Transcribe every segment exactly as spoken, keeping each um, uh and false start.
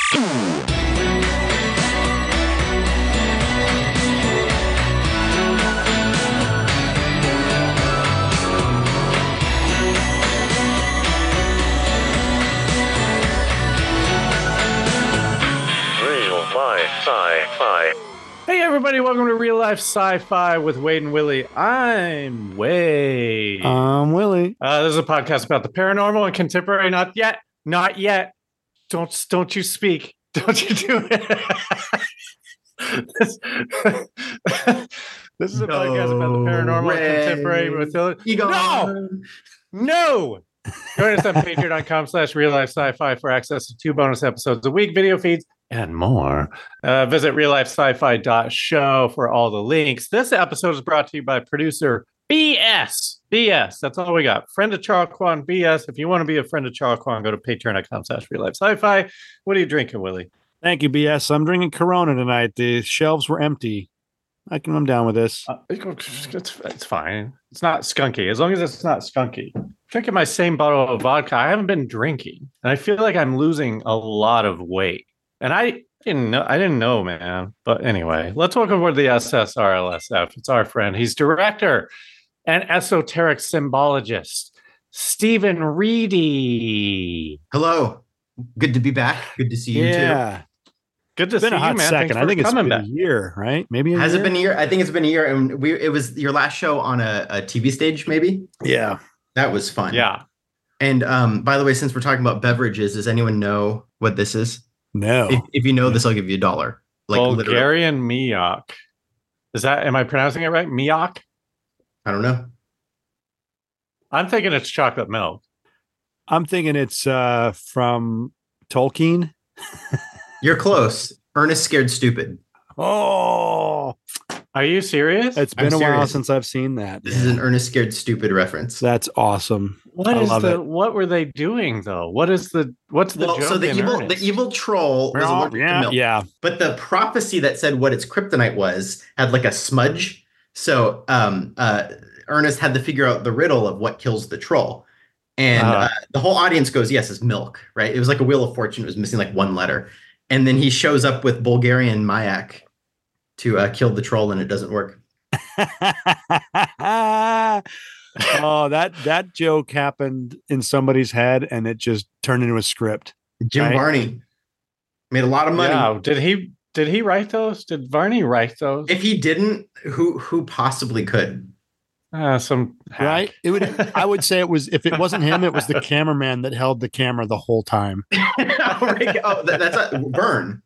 Sci-fi. Hey everybody, welcome to Real Life Sci-Fi with Wade and Willie. I'm Wade. I'm Willie. Uh, this is a podcast about the paranormal and contemporary. Not yet. Not yet. Don't don't you speak. Don't you do it. this, this is a no podcast about the paranormal way. and contemporary. With no, no. Join us on patreon.com slash real life sci-fi for access to two bonus episodes a week, video feeds, and more. Uh, visit real life sci-fi dot show for all the links. This episode is brought to you by producer B S. B S. That's all we got. Friend of Charles Kwan, B S. If you want to be a friend of Charles Kwan, go to patreon.com slash real life sci-fi. What are you drinking, Willie? Thank you, B S. I'm drinking Corona tonight. The shelves were empty. I can, I'm down with this. Uh, it's, it's fine. It's not skunky. As long as it's not skunky. I'm drinking my same bottle of vodka. I haven't been drinking. And I feel like I'm losing a lot of weight. And I didn't know, I didn't know, man. But anyway, let's welcome aboard the S S R L S F. It's our friend. He's director and esoteric symbologist, Stephen Reedy. Hello. Good to be back. Good to see you yeah. too. Good to it's been see a hot you, man. Second. I think it's been back. a year, right? Maybe a Has year? it been a year? I think it's been a year. And we it was your last show on a, a T V stage, maybe? Yeah. That was fun. Yeah. And um, by the way, since we're talking about beverages, does anyone know what this is? No. If, if you know this, I'll give you a dollar. Like Bulgarian Miak. Is that, am I pronouncing it right? Miak? I don't know. I'm thinking it's chocolate milk. I'm thinking it's uh, from Tolkien. You're close. Ernest Scared Stupid. Oh, are you serious? It's been I'm a serious. while since I've seen that. This is an Ernest Scared Stupid reference. That's awesome. What I is love the? it. What were they doing though? What is the? What's the Well, joke? so the in evil, Ernest? the evil troll was allergic to yeah, milk. yeah. But the prophecy that said what its kryptonite was had like a smudge. So um, uh, Ernest had to figure out the riddle of what kills the troll. And Uh-huh. uh, the whole audience goes, yes, it's milk, right? It was like a Wheel of Fortune. It was missing like one letter. And then he shows up with Bulgarian Mayak to uh, kill the troll, and it doesn't work. Oh, that that joke happened in somebody's head, and it just turned into a script. Jim Right. Varney made a lot of money. Yeah. Did he? Did he write those? Did Varney write those? If he didn't, who who possibly could? Uh, some hack. Right? It would. I would say it was. If it wasn't him, it was the cameraman that held the camera the whole time. oh, that, that's a burn.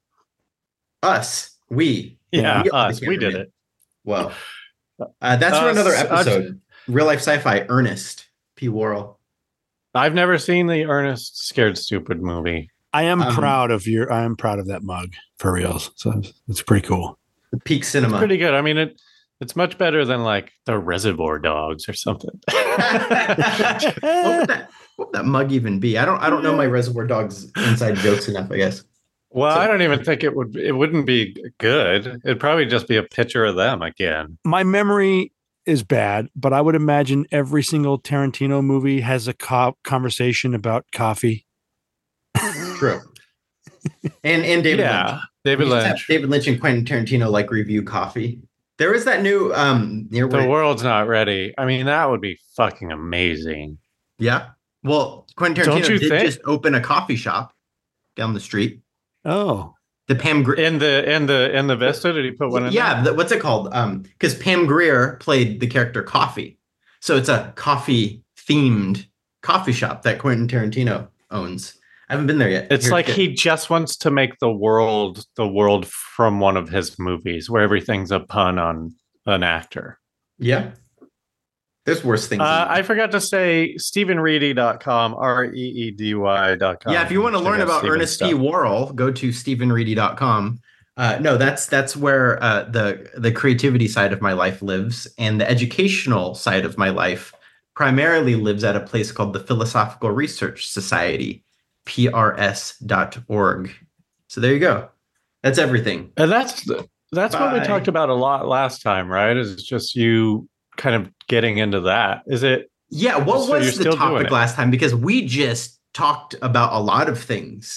Us, we, Yeah, we, are the us. We did cameraman. it. Well, uh, that's for Us- another us- episode. Real life sci-fi. Ernest P. Worrell. I've never seen the Ernest Scared Stupid movie. I am Um, proud of your. I am proud of that mug for reals. So it's pretty cool. Peak cinema. Pretty good. I mean, it. It's much better than like the Reservoir Dogs or something. what, would that, what would that mug even be? I don't. I don't know my Reservoir Dogs inside jokes enough. I guess. Well, So- I don't even think it would. It wouldn't be good. It'd probably just be a picture of them again. My memory is bad, but I would imagine every single Tarantino movie has a co- conversation about coffee. True. And and David yeah, Lynch. David We used to have Lynch. David Lynch and Quentin Tarantino like review coffee. There is that new um near The where, world's not ready. I mean, that would be fucking amazing. yeah. Well, Quentin Don't Tarantino you did think? just open a coffee shop down the street. Oh, The Pam Grier. In the in the in the Vista, did he put one in? Yeah, the, what's it called? Um, because Pam Grier played the character Coffee, so it's a coffee themed coffee shop that Quentin Tarantino owns. I haven't been there yet. It's Here's like it. he just wants to make the world the world from one of his movies, where everything's a pun on an actor. Yeah. There's worse things. Uh, than I forgot to say stephen reedy dot com, R E E D Y dot com. yeah, if you want to Check learn out about Stephen's Ernest P. stuff. Worrell, go to stephen reedy dot com. Uh, no, that's that's where uh, the the creativity side of my life lives, and the educational side of my life primarily lives at a place called the Philosophical Research Society, P R S dot org. So there you go. That's everything. And that's that's what we Bye. talked about a lot last time, right? Is just you kind of getting into that. Is it? Yeah, what So you're was the still doing topic it. last time? Because we just talked about a lot of things.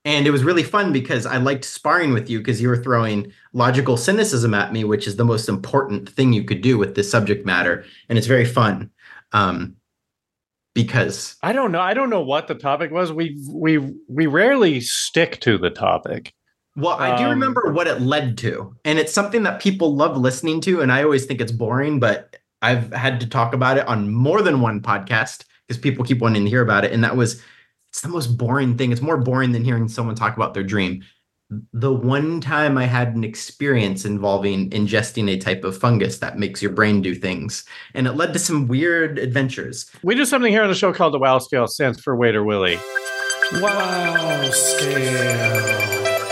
And it was really fun because I liked sparring with you because you were throwing logical cynicism at me, which is the most important thing you could do with this subject matter. And it's very fun. Um, because I don't know. I don't know what the topic was. We we we rarely stick to the topic. Well, I do um, remember what it led to. And it's something that people love listening to. And I always think it's boring, but I've had to talk about it on more than one podcast because people keep wanting to hear about it. And that was, it's the most boring thing. It's more boring than hearing someone talk about their dream. The one time I had an experience involving ingesting a type of fungus that makes your brain do things. And it led to some weird adventures. We do something here on the show called the WOW Scale, stands for Waiter Willie. WOW Scale.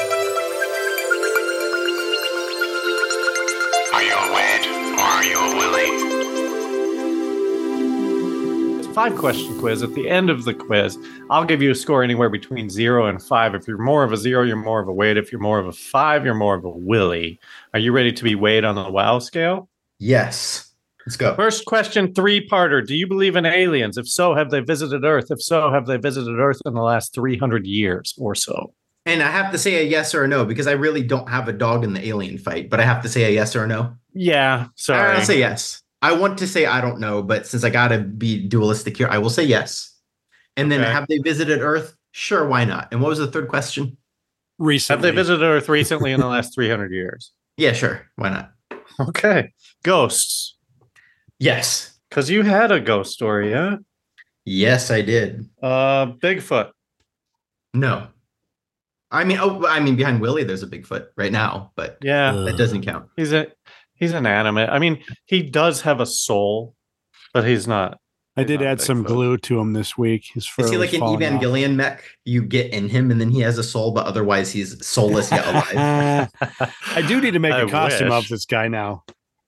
Are you a Wade or are you a Willie? Five question quiz. At the end of the quiz, I'll give you a score anywhere between zero and five. If you're more of a zero, you're more of a Wade. If you're more of a five, you're more of a Willie. Are you ready to be Wade on the WOW scale? Yes. Let's go. First question, three-parter. Do you believe in aliens? If so, have they visited Earth? If so, have they visited Earth in the last three hundred years or so? And I have to say a yes or a no because I really don't have a dog in the alien fight, but I have to say a yes or a no. Yeah, sorry. I'll say yes. I want to say I don't know, but since I got to be dualistic here, I will say yes. And then okay. Have they visited Earth? Sure, why not? And what was the third question? Recently. Have they visited Earth recently in the last three hundred years? Yeah, sure. Why not? Okay. Ghosts. Yes. Because you had a ghost story, yeah? Yes, I did. Uh, Bigfoot. No. I mean, oh, I mean, behind Willie, there's a Bigfoot right now, but yeah, that doesn't count. He's a He's inanimate. I mean, he does have a soul, but he's not. I did add some glue to him this week. His fur Is he like an Evangelion off. mech? You get in him, and then he has a soul, but otherwise he's soulless yet alive. I do need to make I a costume wish. of this guy now.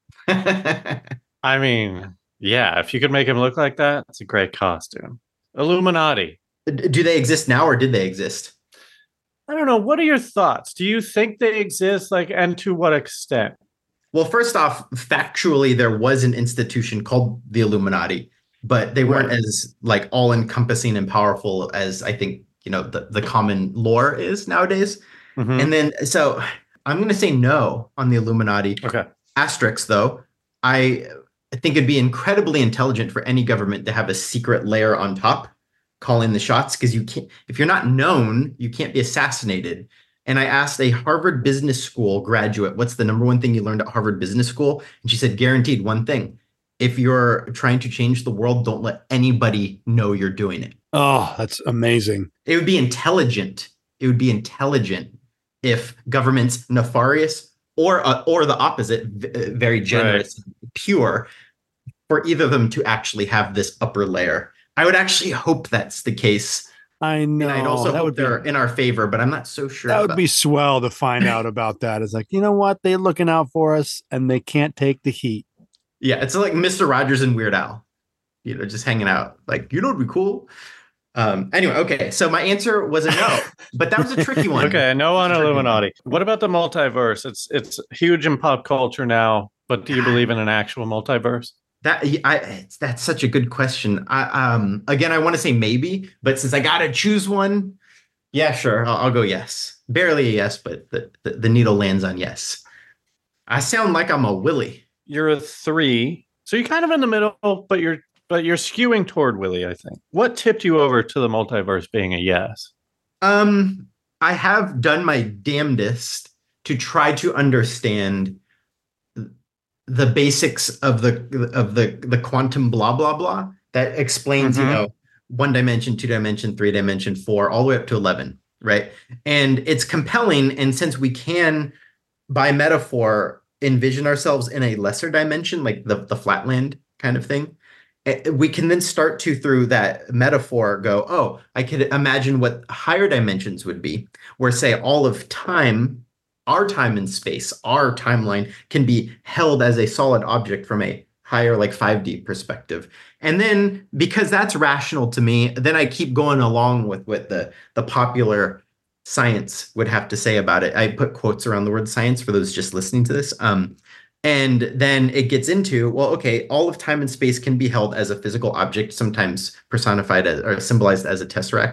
I mean, yeah, if you could make him look like that, it's a great costume. Illuminati. Do they exist now, or did they exist? I don't know. What are your thoughts? Do you think they exist? Like, and to what extent? Well, first off, factually, there was an institution called the Illuminati, but they weren't right. as like all encompassing and powerful as I think, you know, the, the common lore is nowadays. Mm-hmm. And then so I'm going to say no on the Illuminati. Okay. Asterisk, though, I think it'd be incredibly intelligent for any government to have a secret layer on top calling the shots because you can't if you're not known, you can't be assassinated. And I asked a Harvard Business School graduate, what's the number one thing you learned at Harvard Business School? And she said, guaranteed one thing. If you're trying to change the world, don't let anybody know you're doing it. Oh, that's amazing. It would be intelligent. It would be intelligent if governments nefarious or uh, or the opposite, v- very generous, right. pure, for either of them to actually have this upper layer. I would actually hope that's the case. I know. And I'd also that hope would they're be, in our favor, but I'm not so sure. That would about be swell to find out about that. It's like, you know what? They're looking out for us and they can't take the heat. Yeah, it's like Mister Rogers and Weird Al, you know, just hanging out. Like, you know, it'd be cool. Um, anyway, okay. So my answer was a no, but that was a tricky one. Okay, no on Illuminati. One. What about the multiverse? It's it's huge in pop culture now, but do you believe in an actual multiverse? That I that's such a good question. I, um, again, I want to say maybe, but since I gotta choose one, yeah, sure, I'll, I'll go yes. Barely a yes, but the, the the needle lands on yes. I sound like I'm a Willie. You're a three, so you're kind of in the middle, but you're but you're skewing toward Willie, I think. What tipped you over to the multiverse being a yes? Um, I have done my damnedest to try to understand the basics of the of the the quantum blah blah blah that explains mm-hmm. you know one dimension, two dimension, three dimension, four, all the way up to eleven, right? And it's compelling, and since we can by metaphor envision ourselves in a lesser dimension, like the the flatland kind of thing, we can then start to through that metaphor go, oh, I could imagine what higher dimensions would be, where say all of time, our time and space, our timeline can be held as a solid object from a higher like five D perspective. And then because that's rational to me, then I keep going along with what the, the popular science would have to say about it. I put quotes around the word science for those just listening to this. Um, and then it gets into, well, okay, all of time and space can be held as a physical object, sometimes personified as, or symbolized as a tesseract.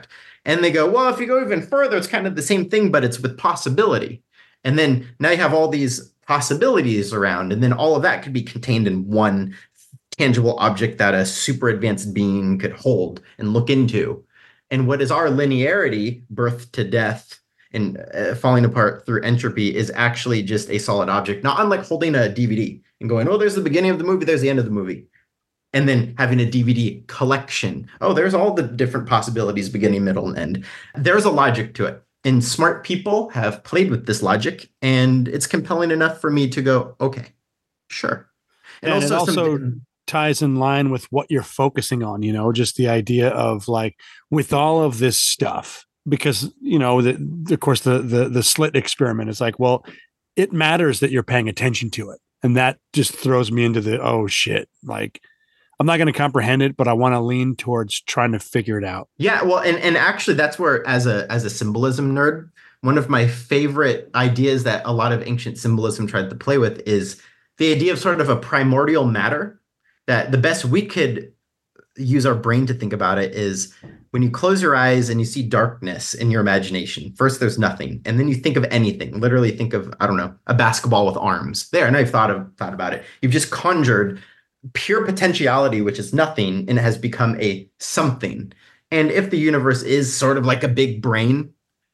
And they go, well, if you go even further, it's kind of the same thing, but it's with possibility. And then now you have all these possibilities around, and then all of that could be contained in one tangible object that a super advanced being could hold and look into. And what is our linearity, birth to death, and uh, falling apart through entropy, is actually just a solid object, not unlike holding a D V D and going, oh, there's the beginning of the movie, there's the end of the movie. And then having a D V D collection. Oh, there's all the different possibilities, beginning, middle, and end. There's a logic to it. And smart people have played with this logic, and it's compelling enough for me to go, okay, sure. And, and also, it also some... ties in line with what you're focusing on, you know, just the idea of like, with all of this stuff, because, you know, the, the, of course, the, the, the slit experiment is like, well, it matters that you're paying attention to it. And that just throws me into the, oh shit, like, I'm not going to comprehend it, but I want to lean towards trying to figure it out. Yeah, well, and, and actually that's where, as a as a symbolism nerd, one of my favorite ideas that a lot of ancient symbolism tried to play with is the idea of sort of a primordial matter, that the best we could use our brain to think about it is when you close your eyes and you see darkness in your imagination. First, there's nothing, and then you think of anything. Literally think of, I don't know, a basketball with arms. There, now you've thought of thought about it. You've just conjured pure potentiality, which is nothing, and it has become a something. And if the universe is sort of like a big brain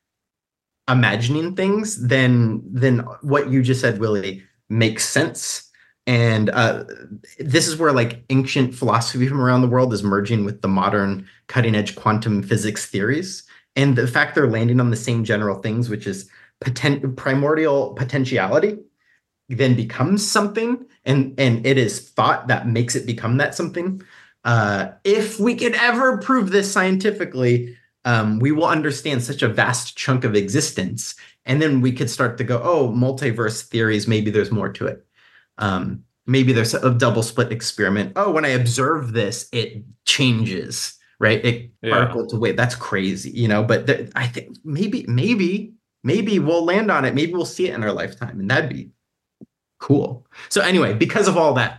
imagining things, then then what you just said, Willie, makes sense. And uh, this is where like ancient philosophy from around the world is merging with the modern cutting edge quantum physics theories. And the fact they're landing on the same general things, which is poten- primordial potentiality, then becomes something, and and it is thought that makes it become that something. Uh, if we could ever prove this scientifically, um, we will understand such a vast chunk of existence, and then we could start to go, oh, multiverse theories, maybe there's more to it. Um, maybe there's a double split experiment. Oh, when I observe this, it changes, right? It yeah. particle to wave. That's crazy, you know. But th- I think maybe, maybe, maybe we'll land on it. Maybe we'll see it in our lifetime, and that'd be cool. So anyway, because of all that,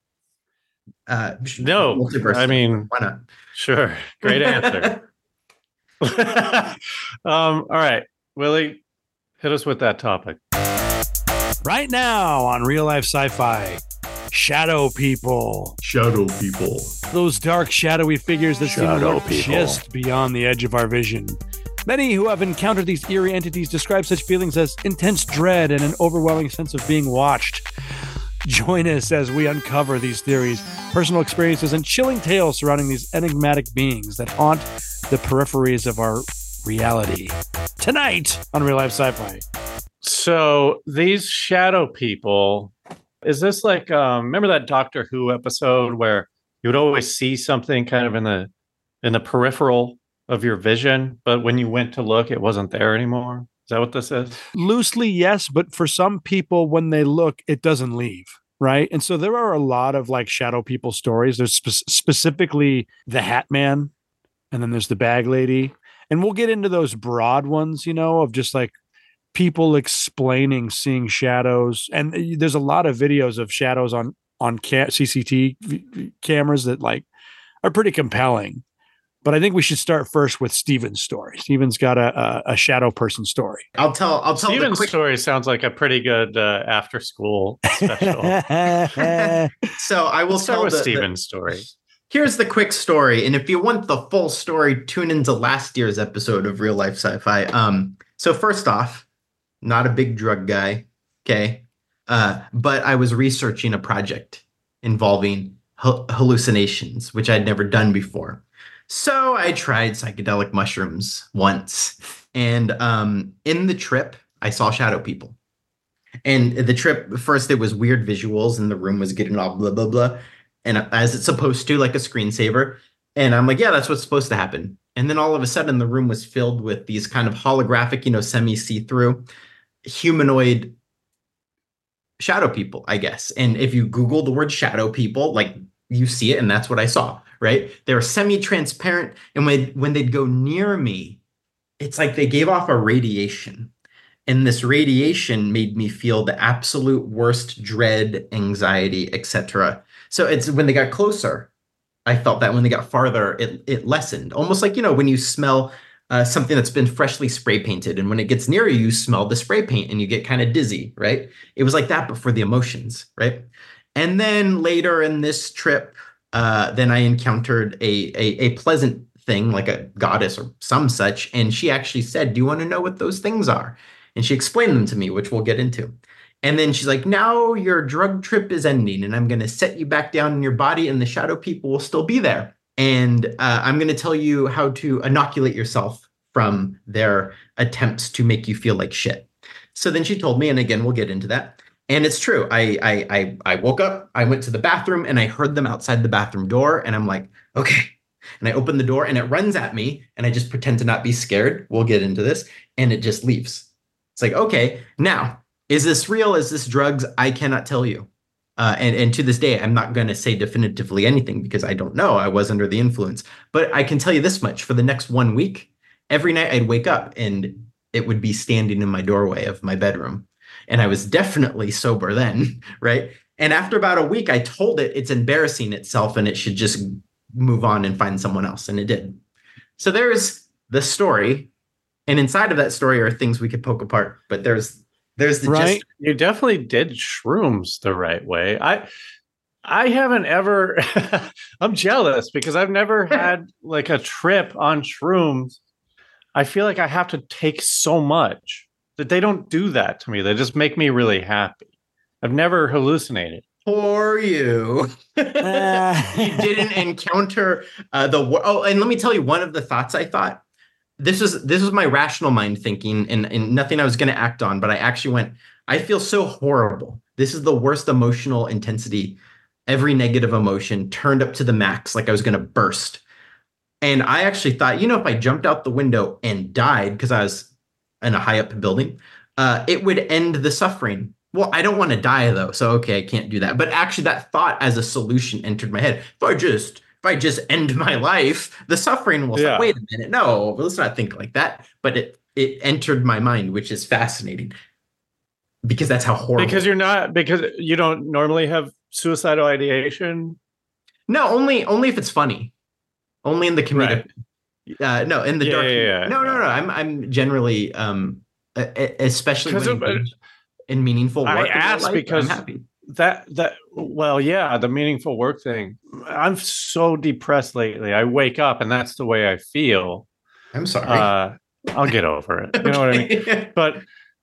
uh, no, I mean, why not? Sure, great answer. um, all right, Willie, hit us with that topic. Right now on Real Life Sci-Fi, shadow people. Shadow people. Those dark, shadowy figures that seem to lurk people. just beyond the edge of our vision. Many who have encountered these eerie entities describe such feelings as intense dread and an overwhelming sense of being watched. Join us as we uncover these theories, personal experiences, and chilling tales surrounding these enigmatic beings that haunt the peripheries of our reality. Tonight on Real Life Sci-Fi. So these shadow people, is this like, um, remember that Doctor Who episode where you would always see something kind of in the in the peripheral of your vision, but when you went to look, it wasn't there anymore? Is that what this is? Loosely, yes, but for some people, when they look, it doesn't leave, right? And so there are a lot of like shadow people stories. There's spe- specifically the Hat Man, and then there's the Bag Lady, and we'll get into those broad ones, you know, of just like people explaining seeing shadows. And there's a lot of videos of shadows on on ca- C C T V cameras that like are pretty compelling. But I think we should start first with Steven's story. Steven's got a, a, a shadow person story. I'll tell. I'll tell. Steven's quick... story sounds like a pretty good uh, after school special. So I will Let's start tell with the, Steven's the, story. Here's the quick story, and if you want the full story, tune into last year's episode of Real Life Sci-Fi. Um. So first off, not a big drug guy, okay, uh, but I was researching a project involving h- hallucinations, which I'd never done before. So I tried psychedelic mushrooms once, and um, in the trip, I saw shadow people. And the trip, first, it was weird visuals, and the room was getting all blah, blah, blah, and as it's supposed to, like a screensaver. And I'm like, yeah, that's what's supposed to happen. And then all of a sudden, the room was filled with these kind of holographic, you know, semi-see-through humanoid shadow people, I guess. And if you Google the word shadow people, like you see it, and that's what I saw, right? They were semi-transparent, and when, when they'd go near me, it's like they gave off a radiation. And this radiation made me feel the absolute worst dread, anxiety, et cetera. So it's when they got closer, I felt that. When they got farther, it it lessened. Almost like, you know, when you smell uh, something that's been freshly spray painted. And when it gets near you, you smell the spray paint and you get kind of dizzy, right? It was like that, but for the emotions, right? And then later in this trip, uh, then I encountered a, a, a pleasant thing like a goddess or some such. And she actually said, do you want to know what those things are? And she explained them to me, which we'll get into. And then she's like, now your drug trip is ending and I'm going to set you back down in your body and the shadow people will still be there. And uh, I'm going to tell you how to inoculate yourself from their attempts to make you feel like shit. So then she told me, and again, we'll get into that. And it's true. I, I, I, I woke up, I went to the bathroom and I heard them outside the bathroom door. And I'm like, okay. And I open the door and it runs at me and I just pretend to not be scared. We'll get into this. And it just leaves. It's like, okay, now, is this real? Is this drugs? I cannot tell you. Uh, and, and to this day, I'm not going to say definitively anything because I don't know. I was under the influence. But I can tell you this much. For the next one week, every night I'd wake up and it would be standing in my doorway of my bedroom. And I was definitely sober then, right? And after about a week, I told it it's embarrassing itself and it should just move on and find someone else. And it did. So there's the story. And inside of that story are things we could poke apart. But there's there's the right. gist. You definitely did shrooms the right way. I I haven't ever I'm jealous because I've never had like a trip on shrooms. I feel like I have to take so much that they don't do that to me. They just make me really happy. I've never hallucinated. For you. Uh. You didn't encounter uh, the oh, and let me tell you one of the thoughts I thought. This was this was my rational mind thinking, and, and nothing I was going to act on, but I actually went, I feel so horrible. This is the worst emotional intensity. Every negative emotion turned up to the max, like I was going to burst. And I actually thought, you know, if I jumped out the window and died because I was in a high up building, uh, it would end the suffering. Well, I don't want to die though, so okay, I can't do that. But actually, that thought as a solution entered my head. If I just if I just end my life, the suffering will yeah. stop. Wait a minute, no, let's not think like that. But it it entered my mind, which is fascinating because that's how horrible. Because you're not because you don't normally have suicidal ideation. No, only only if it's funny. Only in the comedic. Right. Uh, no, in the yeah, dark. Yeah, yeah, no, no, no. I'm I'm generally um, especially when it, in meaningful work. I asked life, because I'm happy. that that well, yeah, the meaningful work thing. I'm so depressed lately. I wake up and that's the way I feel. I'm sorry. Uh, I'll get over it. You know what I mean? But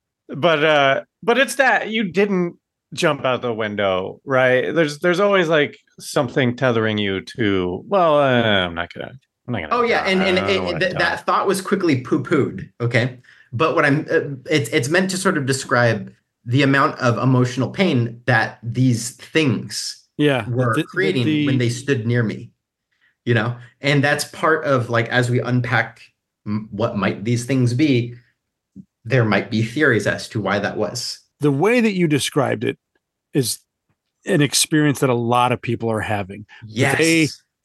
but uh, but it's that you didn't jump out the window, right? There's there's always like something tethering you to. Well, uh, I'm not gonna. I'm not gonna. Oh yeah, and and it, th- that thought was quickly poo-pooed. Okay, but what I'm uh, it's it's meant to sort of describe the amount of emotional pain that these things yeah were the, creating the, the, when they stood near me, you know, and that's part of like as we unpack m- what might these things be, there might be theories as to why that was. The way that you described it is an experience that a lot of people are having. Yes, they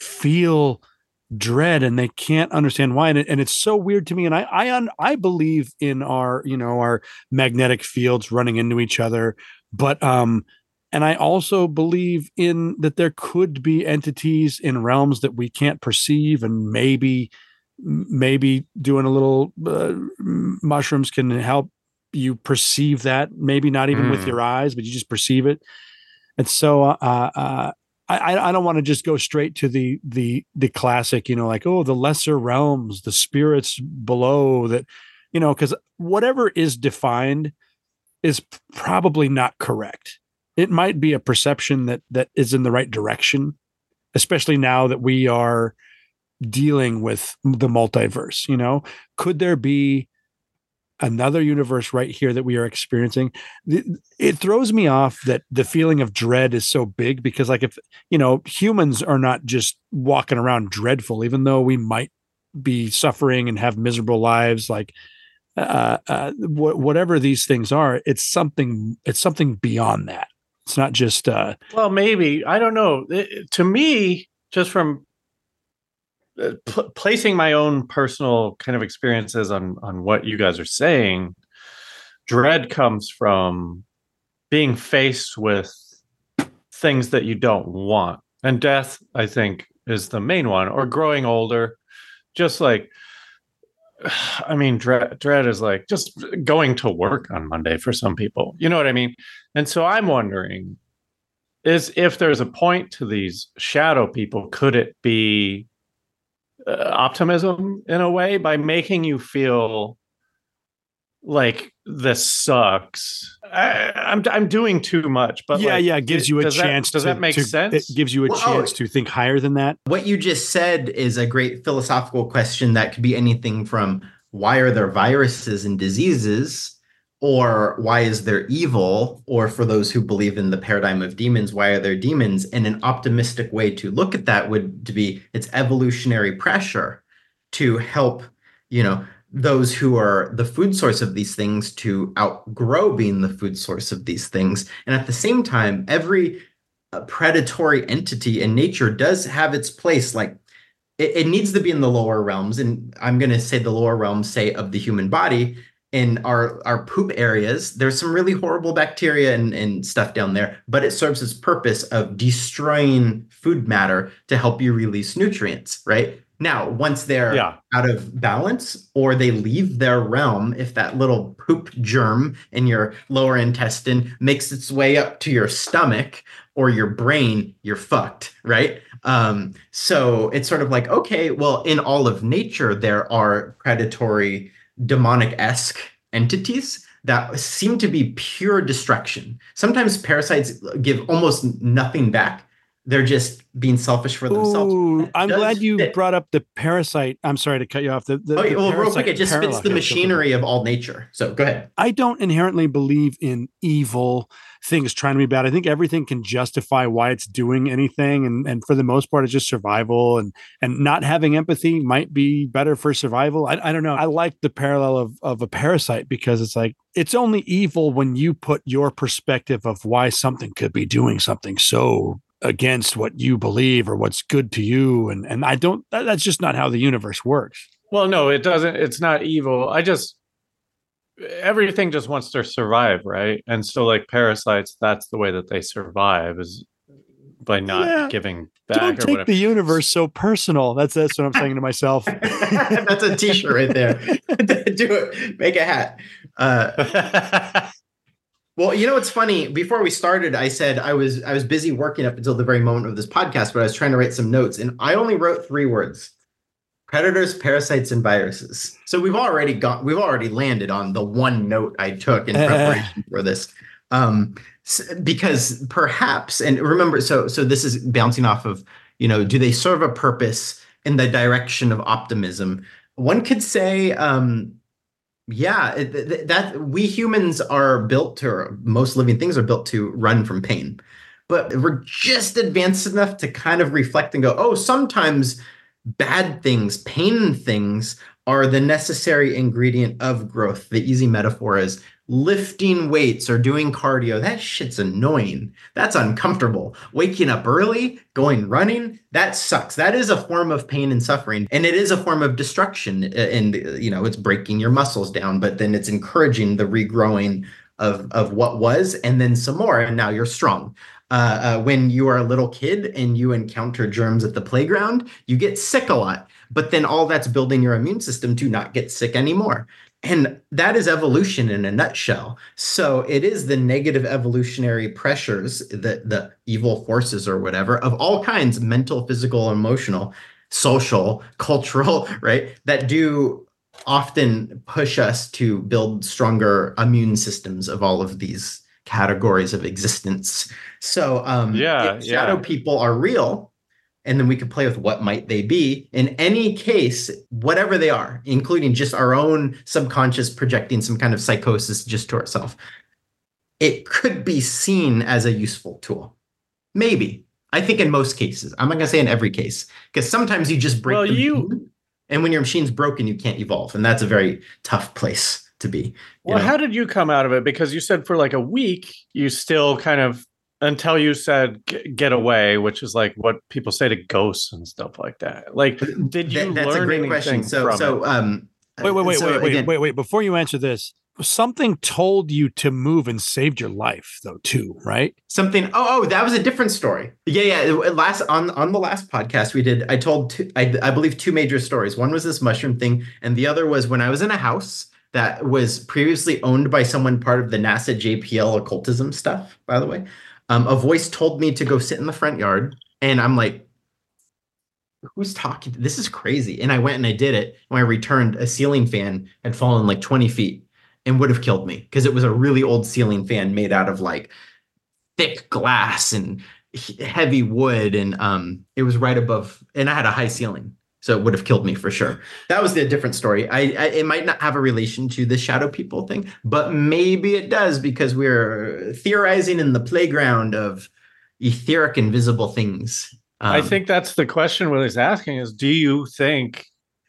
feel dread and they can't understand why, and, it, and it's so weird to me. And I I un, I believe in our you know our magnetic fields running into each other, but um, and I also believe in that there could be entities in realms that we can't perceive, and maybe maybe doing a little uh, mushrooms can help you perceive that. Maybe not even mm. with your eyes, but you just perceive it. And so uh, uh I, I don't want to just go straight to the the the classic, you know, like, oh, the lesser realms, the spirits below that, you know, because whatever is defined is probably not correct. It might be a perception that that is in the right direction, especially now that we are dealing with the multiverse. You know, could there be another universe right here that we are experiencing? It throws me off that the feeling of dread is so big because, like, if, you know, humans are not just walking around dreadful, even though we might be suffering and have miserable lives, like uh, uh, wh- whatever these things are, it's something, it's something beyond that. It's not just, uh, well, maybe, I don't know. It, to me, just from P- placing my own personal kind of experiences on on what you guys are saying, dread comes from being faced with things that you don't want, and death, I think, is the main one, or growing older. Just like I mean, dread, dread is like just going to work on Monday for some people. You know what I mean? And so I'm wondering is if there's a point to these shadow people, could it be uh, optimism in a way by making you feel like this sucks? I, I'm I'm doing too much, but yeah, like, yeah, it gives you a does chance. That, does to, that make to, sense? It gives you a well, chance oh, to think higher than that. What you just said is a great philosophical question that could be anything from why are there viruses and diseases, or why is there evil, or for those who believe in the paradigm of demons, why are there demons? And an optimistic way to look at that would to be it's evolutionary pressure to help, you know, those who are the food source of these things to outgrow being the food source of these things. And at the same time, every uh, predatory entity in nature does have its place. Like it, it needs to be in the lower realms. And I'm going to say the lower realms, say, of the human body. In our, our poop areas, there's some really horrible bacteria and, and stuff down there, but it serves its purpose of destroying food matter to help you release nutrients, right? Now, once they're yeah. out of balance or they leave their realm, if that little poop germ in your lower intestine makes its way up to your stomach or your brain, you're fucked, right? Um, so it's sort of like, okay, well, in all of nature, there are predatory demonic-esque entities that seem to be pure destruction. Sometimes parasites give almost nothing back. They're just being selfish for themselves. Ooh, I'm glad you fit. brought up the parasite. I'm sorry to cut you off. The, the, oh, the well, real quick, it just fits the machinery of all nature. So go ahead. I don't inherently believe in evil things trying to be bad. I think everything can justify why it's doing anything. And, and for the most part, it's just survival. And and not having empathy might be better for survival. I, I don't know. I like the parallel of, of a parasite because it's like, it's only evil when you put your perspective of why something could be doing something so against what you believe or what's good to you. And and I don't, that's just not how the universe works. Well, no, it doesn't. It's not evil. I just, everything just wants to survive, right? And so like parasites, that's the way that they survive is by not yeah. giving back. Don't or take whatever. the universe so personal. That's that's what I'm saying to myself. That's a t-shirt right there. Do it. Make a hat. Uh, well, you know what's funny? Before we started, I said I was I was busy working up until the very moment of this podcast, but I was trying to write some notes, and I only wrote three words: predators, parasites, and viruses. So we've already got we've already landed on the one note I took in preparation for this. Um, because perhaps, and remember, so so this is bouncing off of, you know, do they serve a purpose in the direction of optimism? One could say, um, yeah, it, that we humans are built to, or most living things are built to run from pain, but we're just advanced enough to kind of reflect and go, oh, sometimes bad things, pain things are the necessary ingredient of growth. The easy metaphor is lifting weights or doing cardio. That shit's annoying. That's uncomfortable. Waking up early, going running, that sucks. That is a form of pain and suffering. And it is a form of destruction. And, you know, it's breaking your muscles down, but then it's encouraging the regrowing of, of what was, and then some more. And now you're strong. Uh, uh, when you are a little kid and you encounter germs at the playground, you get sick a lot. But then all that's building your immune system to not get sick anymore. And that is evolution in a nutshell. So it is the negative evolutionary pressures, the, the evil forces or whatever, of all kinds, mental, physical, emotional, social, cultural, right, that do often push us to build stronger immune systems of all of these categories of existence. So um, yeah, if shadow yeah. people are real, and then we could play with what might they be. In any case, whatever they are, including just our own subconscious projecting some kind of psychosis just to ourselves, it could be seen as a useful tool. Maybe. I think in most cases. I'm not going to say in every case, because sometimes you just break well, the you... machine, and when your machine's broken, you can't evolve. And that's a very tough place to be. Well, know? How did you come out of it? Because you said for like a week, you still kind of, until you said get away, which is like what people say to ghosts and stuff like that. Like, did you that, that's learn a great anything question. So, from so, it? um, wait, wait, wait, so wait, wait, again, wait, wait. Before you answer this, something told you to move and saved your life, though, too, right? Something. Oh, oh, that was a different story. Yeah, yeah. Last on on the last podcast we did, I told two, I, I believe two major stories. One was this mushroom thing, and the other was when I was in a house that was previously owned by someone part of the NASA J P L occultism stuff. By the way, um, a voice told me to go sit in the front yard, and I'm like, who's talking? This is crazy. And I went and I did it. When I returned, a ceiling fan had fallen like twenty feet. And would have killed me because it was a really old ceiling fan made out of like thick glass and heavy wood. And um, it was right above, and I had a high ceiling. So it would have killed me for sure. That was the different story. I, I It might not have a relation to the shadow people thing, but maybe it does because we're theorizing in the playground of etheric invisible things. Um, I think that's the question Willie's asking is, do you think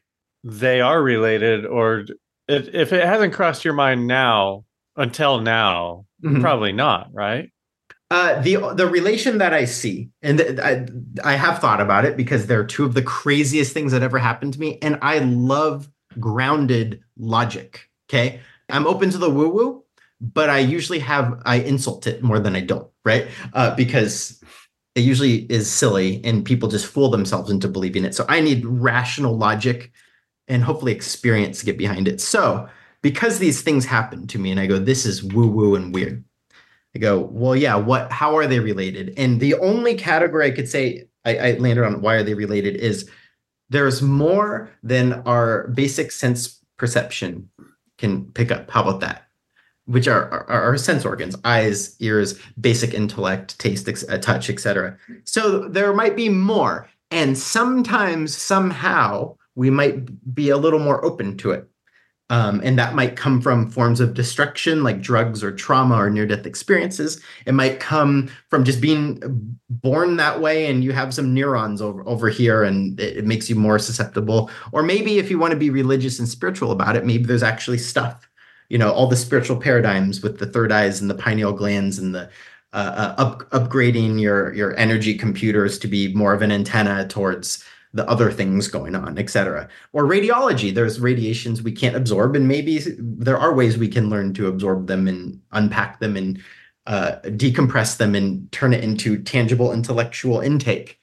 they are related, or If, if it hasn't crossed your mind now, until now, mm-hmm. probably not, right? Uh, the the relation that I see, and th- I, I have thought about it because they're two of the craziest things that ever happened to me, and I love grounded logic, okay? I'm open to the woo-woo, but I usually have, I insult it more than I don't, right? Uh, because it usually is silly, and people just fool themselves into believing it. So I need rational logic and hopefully experience to get behind it. So because these things happen to me and I go, this is woo-woo and weird. I go, well, yeah, what, how are they related? And the only category I could say I, I landed on why are they related is there's more than our basic sense perception can pick up. How about that? Which are, are our sense organs, eyes, ears, basic intellect, taste, uh, touch, et cetera. So there might be more. And sometimes, somehow, we might be a little more open to it. Um, and that might come from forms of destruction like drugs or trauma or near-death experiences. It might come from just being born that way and you have some neurons over, over here and it, it makes you more susceptible. Or maybe if you want to be religious and spiritual about it, maybe there's actually stuff, you know, all the spiritual paradigms with the third eyes and the pineal glands and the uh, uh, up, upgrading your, your energy computers to be more of an antenna towards the other things going on, et cetera. Or radiology, there's radiations we can't absorb, and maybe there are ways we can learn to absorb them and unpack them and uh, decompress them and turn it into tangible intellectual intake.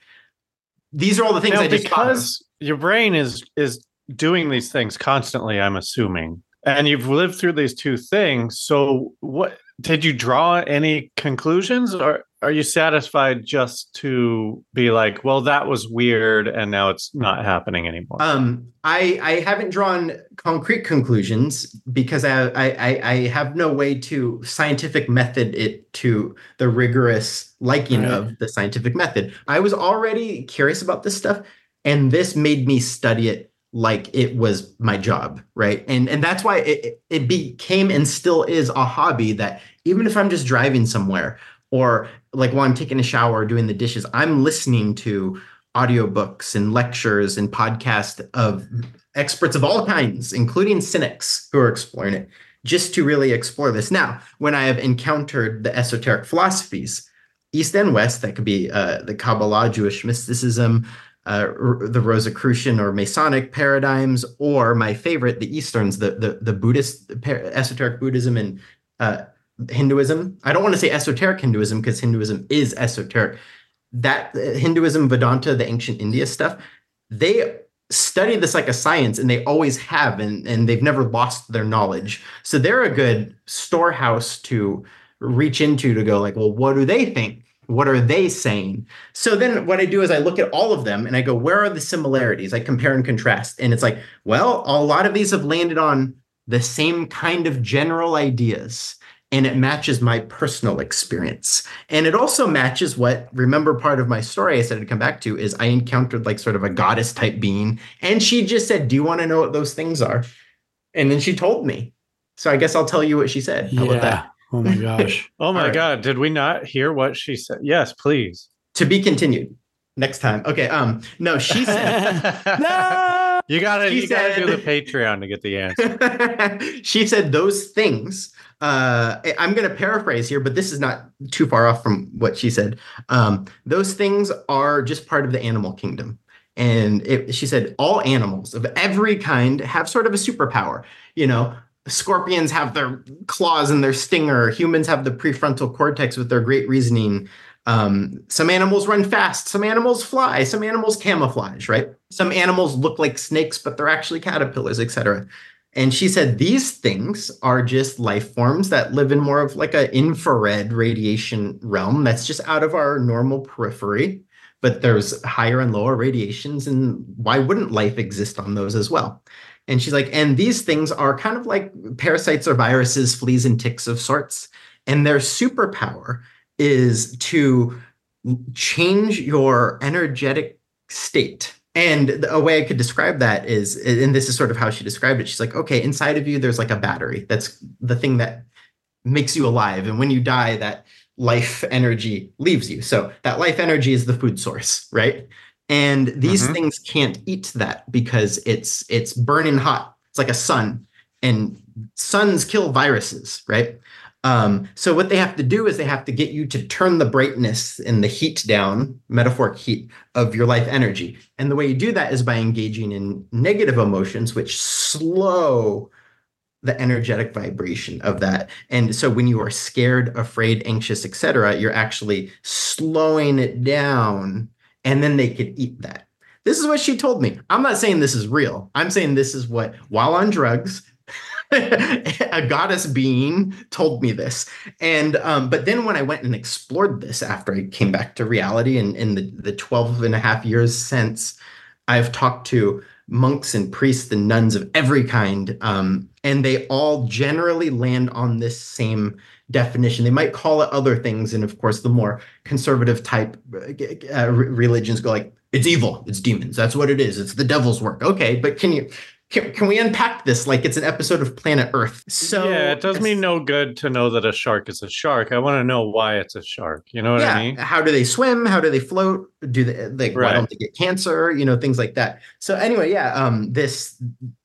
These are all the things now, I just because thought. Your brain is is doing these things constantly, I'm assuming, and you've lived through these two things. So what did you draw any conclusions, or are you satisfied just to be like, well, that was weird and now it's not happening anymore? Um, I, I haven't drawn concrete conclusions because I, I, I have no way to scientific method it to the rigorous liking right. of the scientific method. I was already curious about this stuff, and this made me study it like it was my job, right? And and that's why it, it became and still is a hobby that even if I'm just driving somewhere or like while I'm taking a shower or doing the dishes, I'm listening to audiobooks and lectures and podcasts of experts of all kinds, including cynics who are exploring it, just to really explore this. Now, when I have encountered the esoteric philosophies, East and West, that could be uh, the Kabbalah, Jewish mysticism, uh, the Rosicrucian or Masonic paradigms, or my favorite, the Easterns, the the, the Buddhist, esoteric Buddhism and uh, Hinduism. I don't want to say esoteric Hinduism because Hinduism is esoteric. That uh, Hinduism, Vedanta, the ancient India stuff, they study this like a science, and they always have, and, and they've never lost their knowledge. So they're a good storehouse to reach into to go like, well, what do they think? What are they saying? So then what I do is I look at all of them and I go, where are the similarities? I compare and contrast. And it's like, well, a lot of these have landed on the same kind of general ideas. And it matches my personal experience. And it also matches what, remember part of my story I said I'd come back to is I encountered like sort of a goddess type being. And she just said, do you want to know what those things are? And then she told me. So I guess I'll tell you what she said. How yeah. about that? Oh my gosh. oh my right. God. Did we not hear what she said? Yes, please. To be continued next time. Okay. Um, no, she said, no! You gotta, she you said, gotta do the Patreon to get the answer. She said those things. Uh, I'm going to paraphrase here, but this is not too far off from what she said. Um, those things are just part of the animal kingdom. And it, she said all animals of every kind have sort of a superpower. You know, scorpions have their claws and their stinger. Humans have the prefrontal cortex with their great reasoning. Um, some animals run fast. Some animals fly. Some animals camouflage, right? Some animals look like snakes, but they're actually caterpillars, et cetera. And she said these things are just life forms that live in more of like an infrared radiation realm that's just out of our normal periphery. But there's higher and lower radiations, and why wouldn't life exist on those as well? And she's like, and these things are kind of like parasites or viruses, fleas and ticks of sorts. And their superpower is to change your energetic state. And a way I could describe that is, and this is sort of how she described it. She's like, okay, inside of you, there's like a battery. That's the thing that makes you alive. And when you die, that life energy leaves you. So that life energy is the food source, right? And these mm-hmm. things can't eat that because it's it's burning hot. It's like a sun, and suns kill viruses, right? Um, so what they have to do is they have to get you to turn the brightness and the heat down, metaphoric heat, of your life energy. And the way you do that is by engaging in negative emotions, which slow the energetic vibration of that. And so when you are scared, afraid, anxious, et cetera, you're actually slowing it down, and then they could eat that. This is what she told me. I'm not saying this is real. I'm saying this is what, while on drugs, a goddess being told me this. And um, but then when I went and explored this after I came back to reality, and in the, the twelve and a half years since, I've talked to monks and priests and nuns of every kind, um, and they all generally land on this same definition. They might call it other things, and of course, the more conservative type uh, religions go like, it's evil, it's demons, that's what it is, it's the devil's work. Okay, but can you can, can we unpack this like it's an episode of Planet Earth? So yeah, it does me no good to know that a shark is a shark. I want to know why it's a shark. You know what yeah, I mean? How do they swim? How do they float? Do they like right. Why don't they get cancer? You know, things like that. So anyway, yeah, um, this.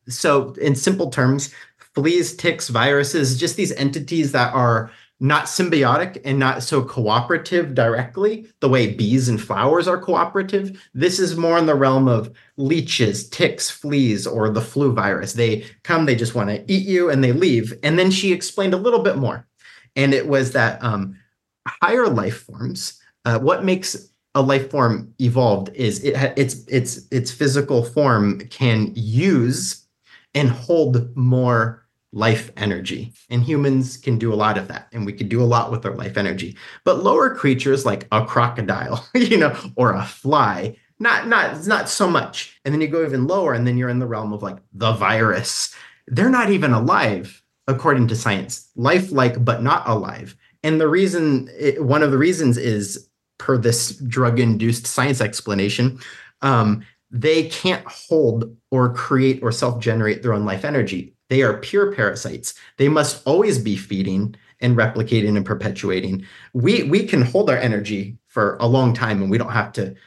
So in simple terms, fleas, ticks, viruses, just these entities that are not symbiotic and not so cooperative directly, the way bees and flowers are cooperative. This is more in the realm of leeches, ticks, fleas, or the flu virus. They come, they just want to eat you, and they leave. And then she explained a little bit more. And it was that um, higher life forms, uh, what makes a life form evolved is it ha- its its its physical form can use and hold more life energy, and humans can do a lot of that, and we can do a lot with our life energy. But lower creatures like a crocodile, you know, or a fly, not not not so much. And then you go even lower, and then you're in the realm of like the virus. They're not even alive according to science, lifelike but not alive. And the reason, it, one of the reasons is, per this drug-induced science explanation, um, they can't hold or create or self-generate their own life energy. They are pure parasites. They must always be feeding and replicating and perpetuating. We we can hold our energy for a long time, and we don't have to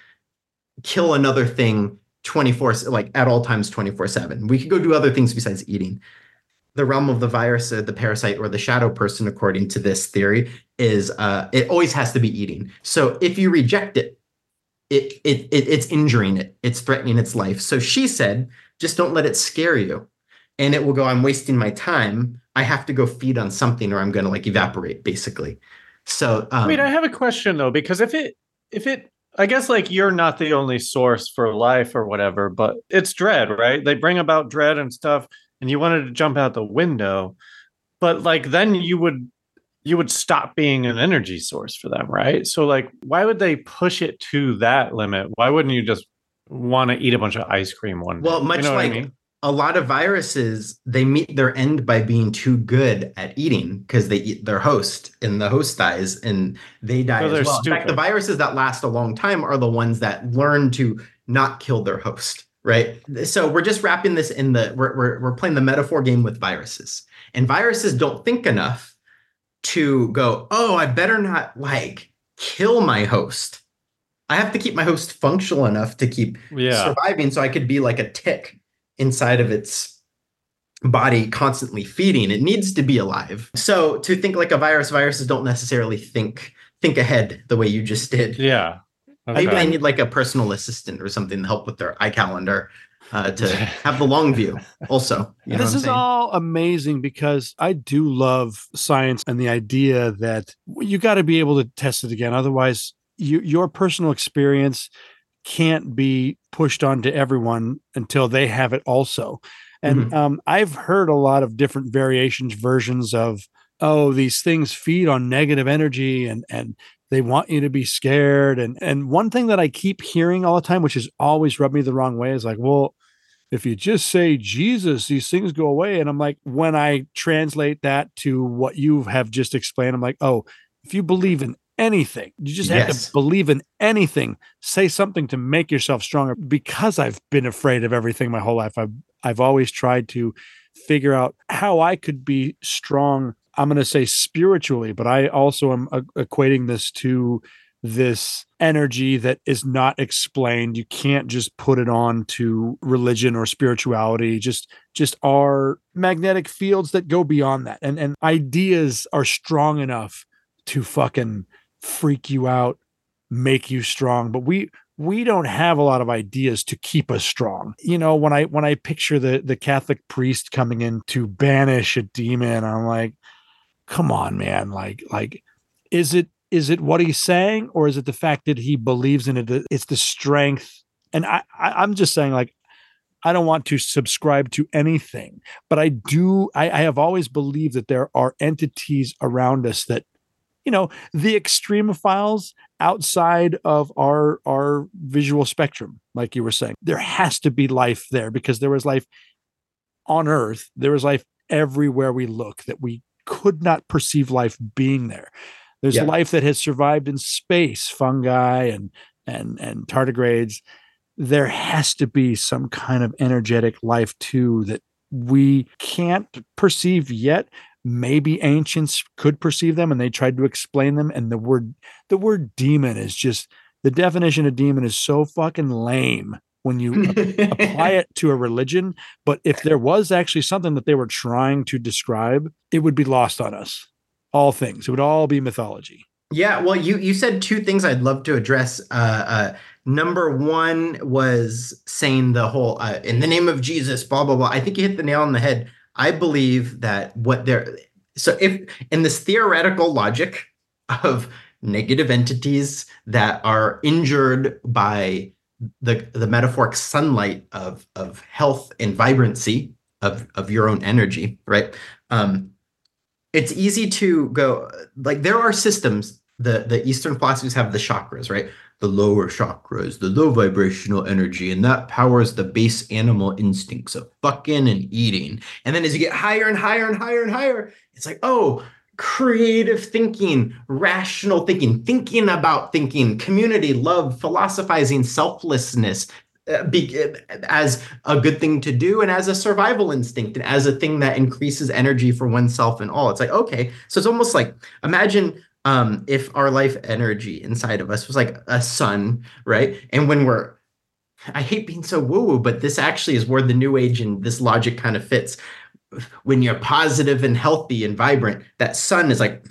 kill another thing twenty-four, like at all times, twenty-four seven. We could go do other things besides eating. The realm of the virus, uh, the parasite, or the shadow person, according to this theory, is uh, it always has to be eating. So if you reject it, it, it, it it's injuring it. It's threatening its life. So she said, just don't let it scare you. And it will go, I'm wasting my time. I have to go feed on something, or I'm going to like evaporate, basically. So um, wait, I have a question though, because if it, if it, I guess like you're not the only source for life or whatever, but it's dread, right? They bring about dread and stuff, and you wanted to jump out the window, but like then you would, you would stop being an energy source for them, right? So like, why would they push it to that limit? Why wouldn't you just want to eat a bunch of ice cream one day? Well, much you know like. What I mean? A lot of viruses, they meet their end by being too good at eating because they eat their host, and the host dies, and they die so as well. Stupid. In fact, the viruses that last a long time are the ones that learn to not kill their host, right? So we're just wrapping this in the, we're, we're, we're playing the metaphor game with viruses. And viruses don't think enough to go, oh, I better not like kill my host. I have to keep my host functional enough to keep yeah. surviving, so I could be like a tick inside of its body, constantly feeding. It needs to be alive. So to think like a virus, viruses don't necessarily think think ahead the way you just did. Yeah. Okay. Maybe they need like a personal assistant or something to help with their iCalendar. uh, to have the long view also. You know this is saying? all amazing because I do love science and the idea that you got to be able to test it again. Otherwise, you, your personal experience can't be pushed onto everyone until they have it also. And mm-hmm. um, I've heard a lot of different variations, versions of, oh, these things feed on negative energy and, and they want you to be scared. And, and one thing that I keep hearing all the time, which has always rubbed me the wrong way, is like, well, if you just say Jesus, these things go away. And I'm like, when I translate that to what you have just explained, I'm like, oh, if you believe in anything, you just have yes. to believe in anything, say something to make yourself stronger. Because I've been afraid of everything my whole life, I've, I've always tried to figure out how I could be strong. I'm going to say spiritually, but I also am uh, equating this to this energy that is not explained. You can't just put it on to religion or spirituality, just just our magnetic fields that go beyond that. And and ideas are strong enough to fucking freak you out, make you strong. But we we don't have a lot of ideas to keep us strong. You know, when I when I picture the the Catholic priest coming in to banish a demon, I'm like, come on, man. Like, like, is it Is it what he's saying, or is it the fact that he believes in it? It's the strength. And I, I, I'm just saying, like, I don't want to subscribe to anything, but I do. I, I have always believed that there are entities around us that, you know, the extremophiles outside of our our visual spectrum, like you were saying, there has to be life there because there was life on Earth. There was life everywhere we look that we could not perceive life being there. There's yeah. life that has survived in space, fungi and and and tardigrades. There has to be some kind of energetic life too that we can't perceive yet. Maybe ancients could perceive them and they tried to explain them. And the word the word demon is just, the definition of demon is so fucking lame when you apply it to a religion. But if there was actually something that they were trying to describe, it would be lost on us. All things. It would all be mythology. Yeah, well, you you said two things I'd love to address. Uh, uh, number one was saying the whole, uh, in the name of Jesus, blah, blah, blah. I think you hit the nail on the head. I believe that what they're, so if in this theoretical logic of negative entities that are injured by the, the metaphoric sunlight of, of health and vibrancy of, of your own energy, right? Um, It's easy to go, like, there are systems, the, the Eastern philosophies have the chakras, right? The lower chakras, the low vibrational energy, and that powers the base animal instincts of fucking and eating. And then as you get higher and higher and higher and higher, it's like, oh, creative thinking, rational thinking, thinking about thinking, community, love, philosophizing, selflessness, Uh, be, as a good thing to do and as a survival instinct and as a thing that increases energy for oneself and all. It's like, okay, so it's almost like, imagine um, if our life energy inside of us was like a sun, right? And when we're, I hate being so woo-woo, but this actually is where the new age and this logic kind of fits. When you're positive and healthy and vibrant, that sun is like,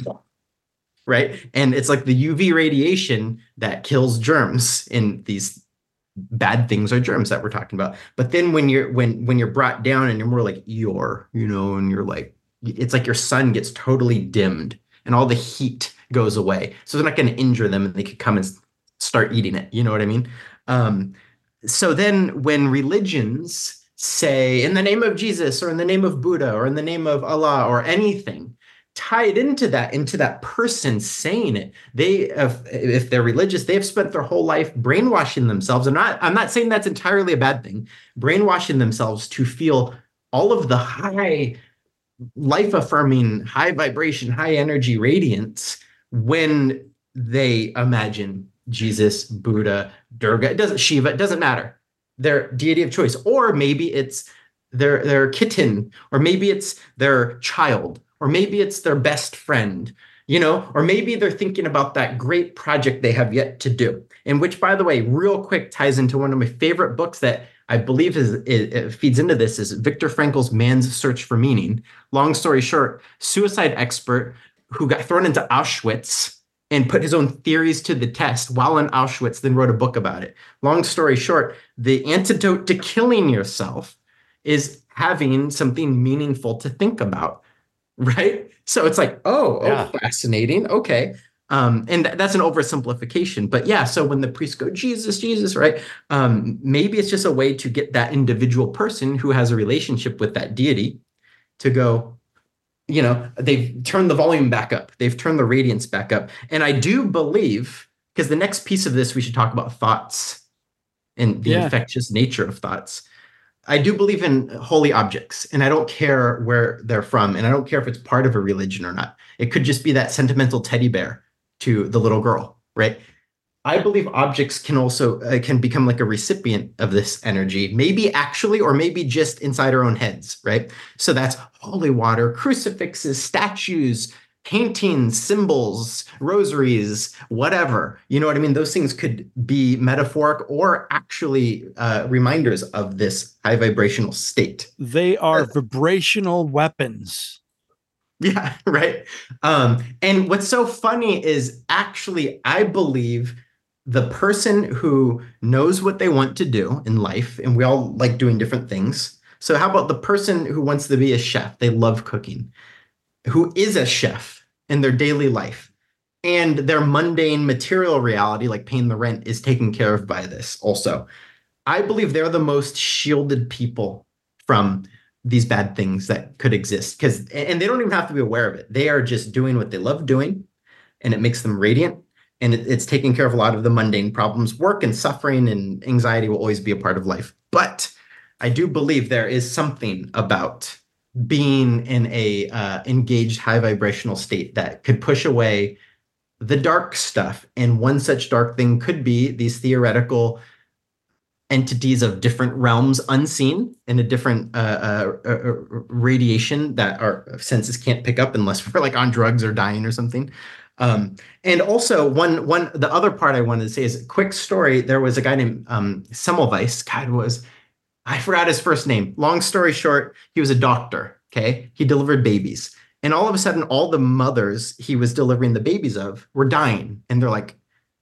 right? And it's like the U V radiation that kills germs in these bad things or germs that we're talking about. But then when you're when when you're brought down and you're more like Eeyore, you know, and you're like, it's like your sun gets totally dimmed and all the heat goes away. So they're not going to injure them and they could come and start eating it. You know what I mean? Um, so then when religions say in the name of Jesus or in the name of Buddha or in the name of Allah or anything, tied into that, into that person saying it, they, if, if they're religious, they have spent their whole life brainwashing themselves. I'm not, I'm not saying that's entirely a bad thing, brainwashing themselves to feel all of the high, life-affirming, high vibration, high energy radiance when they imagine Jesus, Buddha, Durga, it doesn't, Shiva, it doesn't matter. Their deity of choice. Or maybe it's their, their kitten, or maybe it's their child, or maybe it's their best friend, you know, or maybe they're thinking about that great project they have yet to do. And which, by the way, real quick ties into one of my favorite books that I believe is, it, it feeds into this, is Viktor Frankl's Man's Search for Meaning. Long story short, suicide expert who got thrown into Auschwitz and put his own theories to the test while in Auschwitz, then wrote a book about it. Long story short, the antidote to killing yourself is having something meaningful to think about, right? So it's like, oh, Yeah. oh, fascinating. Okay. Um, and th- that's an oversimplification. But yeah, so when the priests go, Jesus, Jesus, right? Um, maybe it's just a way to get that individual person who has a relationship with that deity to go, you know, they've turned the volume back up. They've turned the radiance back up. And I do believe, because the next piece of this, we should talk about thoughts and the Yeah. infectious nature of thoughts. I do believe in holy objects, and I don't care where they're from, and I don't care if it's part of a religion or not. It could just be that sentimental teddy bear to the little girl, right? I believe objects can also uh, can become like a recipient of this energy, maybe actually, or maybe just inside our own heads, right? So that's holy water, crucifixes, statues, paintings, symbols, rosaries, whatever. You know what I mean? Those things could be metaphoric or actually uh, reminders of this high vibrational state. They are vibrational weapons. Yeah, right. Um, and what's so funny is actually, I believe the person who knows what they want to do in life, and we all like doing different things. So how about the person who wants to be a chef? They love cooking, who is a chef in their daily life, and their mundane material reality, like paying the rent, is taken care of by this also. I believe they're the most shielded people from these bad things that could exist, because and they don't even have to be aware of it. They are just doing what they love doing, and it makes them radiant, and it, it's taking care of a lot of the mundane problems. Work and suffering and anxiety will always be a part of life, but I do believe there is something about being in a uh, engaged high vibrational state that could push away the dark stuff. And one such dark thing could be these theoretical entities of different realms unseen in a different uh, uh, uh, radiation that our senses can't pick up unless we're like on drugs or dying or something. Um, and also one, one, the other part I wanted to say is a quick story. There was a guy named um, Semmelweis. God was, I forgot his first name. Long story short, he was a doctor. Okay. He delivered babies. And all of a sudden, all the mothers he was delivering the babies of were dying. And they're like,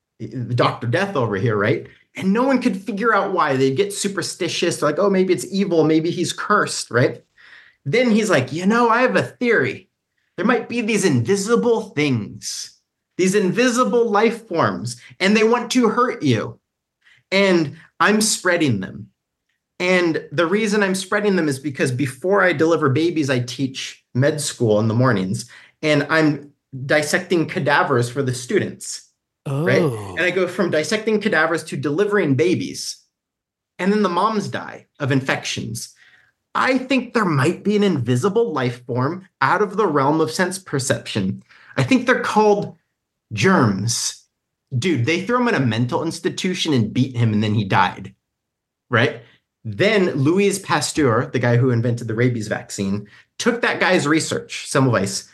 Doctor Death over here, right? And no one could figure out why. They'd get superstitious. They're like, oh, maybe it's evil. Maybe he's cursed, right? Then he's like, you know, I have a theory. There might be these invisible things, these invisible life forms, and they want to hurt you. And I'm spreading them. And the reason I'm spreading them is because before I deliver babies, I teach med school in the mornings, and I'm dissecting cadavers for the students. Oh. Right. And I go from dissecting cadavers to delivering babies. And then the moms die of infections. I think there might be an invisible life form out of the realm of sense perception. I think they're called germs. Dude, they threw him in a mental institution and beat him, and then he died. Right. Then Louis Pasteur, the guy who invented the rabies vaccine, took that guy's research, Semmelweis,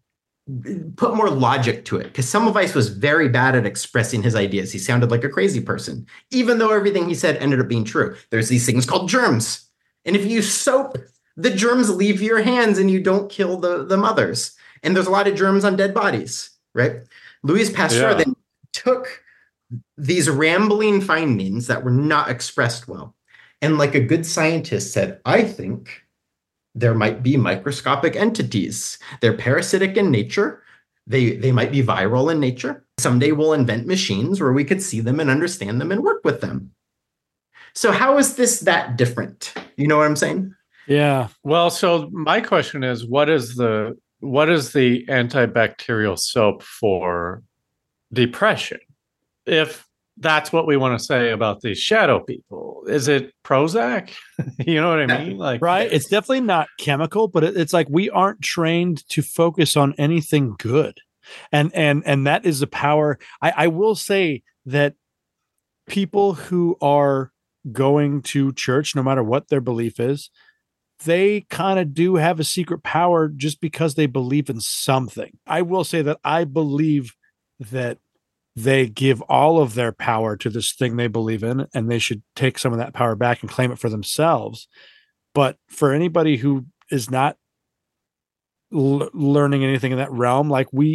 put more logic to it, because Semmelweis was very bad at expressing his ideas. He sounded like a crazy person, even though everything he said ended up being true. There's these things called germs. And if you use soap, the germs leave your hands and you don't kill the, the mothers. And there's a lot of germs on dead bodies, right? Louis Pasteur yeah. then took these rambling findings that were not expressed well. And like a good scientist said, I think there might be microscopic entities. They're parasitic in nature. They, they might be viral in nature. Someday we'll invent machines where we could see them and understand them and work with them. So how is this that different? You know what I'm saying? Yeah. Well, so my question is, what is the what is the antibacterial soap for depression? If that's what we want to say about these shadow people, is it Prozac? You know what I mean? Like, right. It's definitely not chemical, but it, it's like we aren't trained to focus on anything good. And and and that is the power. I, I will say that people who are going to church, no matter what their belief is, they kind of do have a secret power just because they believe in something. I will say that I believe that they give all of their power to this thing they believe in, and they should take some of that power back and claim it for themselves. But for anybody who is not l- learning anything in that realm, like we,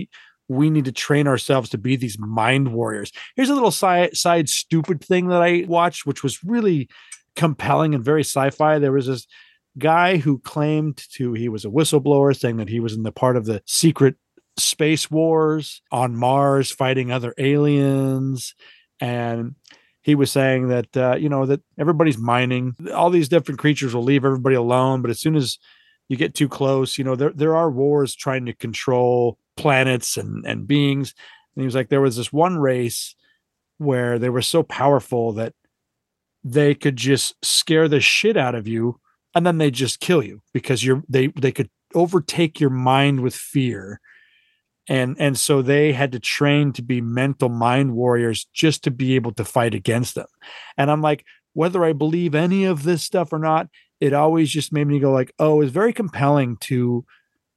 we need to train ourselves to be these mind warriors. Here's a little side, side stupid thing that I watched, which was really compelling and very sci-fi. There was this guy who claimed to, he was a whistleblower saying that he was in the part of the secret space wars on Mars fighting other aliens. And he was saying that, uh, you know, that everybody's mining. All these different creatures will leave everybody alone. But as soon as you get too close, you know, there, there are wars trying to control planets and, and beings. And he was like, there was this one race where they were so powerful that they could just scare the shit out of you and then they just kill you because you're, they, they could overtake your mind with fear. And, and so they had to train to be mental mind warriors just to be able to fight against them. And I'm like, whether I believe any of this stuff or not, it always just made me go like, oh, it's very compelling to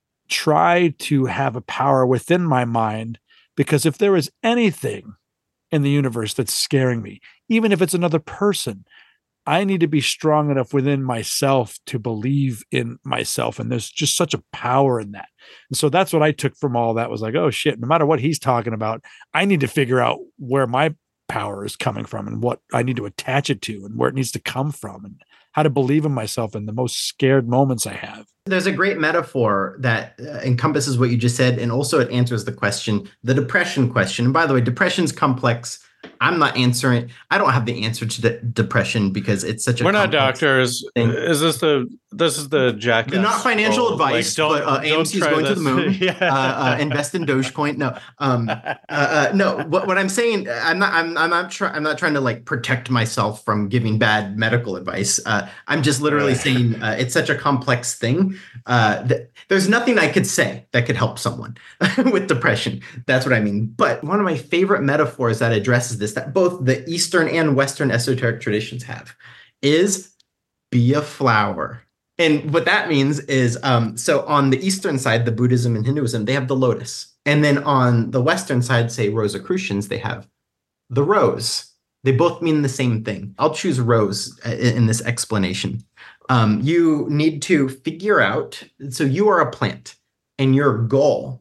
try to have a power within my mind, because if there is anything in the universe that's scaring me, even if it's another person, I need to be strong enough within myself to believe in myself. And there's just such a power in that. And so that's what I took from all that, was like, oh shit, no matter what he's talking about, I need to figure out where my power is coming from and what I need to attach it to and where it needs to come from and how to believe in myself in the most scared moments I have. There's a great metaphor that uh, encompasses what you just said. And also it answers the question, the depression question. And by the way, depression's complex. I'm not answering. I don't have the answer to the depression because it's such a. We're not doctors. Thing. Is this the? This is the jackass. They're not financial role. advice. Like, but uh, A M C is going this. to the moon. yeah. uh, uh, invest in Dogecoin. No, um, uh, uh, no. What, what I'm saying, I'm not. I'm. I'm not trying. I'm not trying to like protect myself from giving bad medical advice. Uh, I'm just literally right. saying uh, it's such a complex thing. Uh, that there's nothing I could say that could help someone with depression. That's what I mean. But one of my favorite metaphors that addresses this, that both the Eastern and Western esoteric traditions have, is be a flower. And what that means is, um, so on the Eastern side, the Buddhism and Hinduism, they have the lotus. And then on the Western side, say Rosicrucians, they have the rose. They both mean the same thing. I'll choose rose in, in this explanation. Um, you need to figure out, so you are a plant and your goal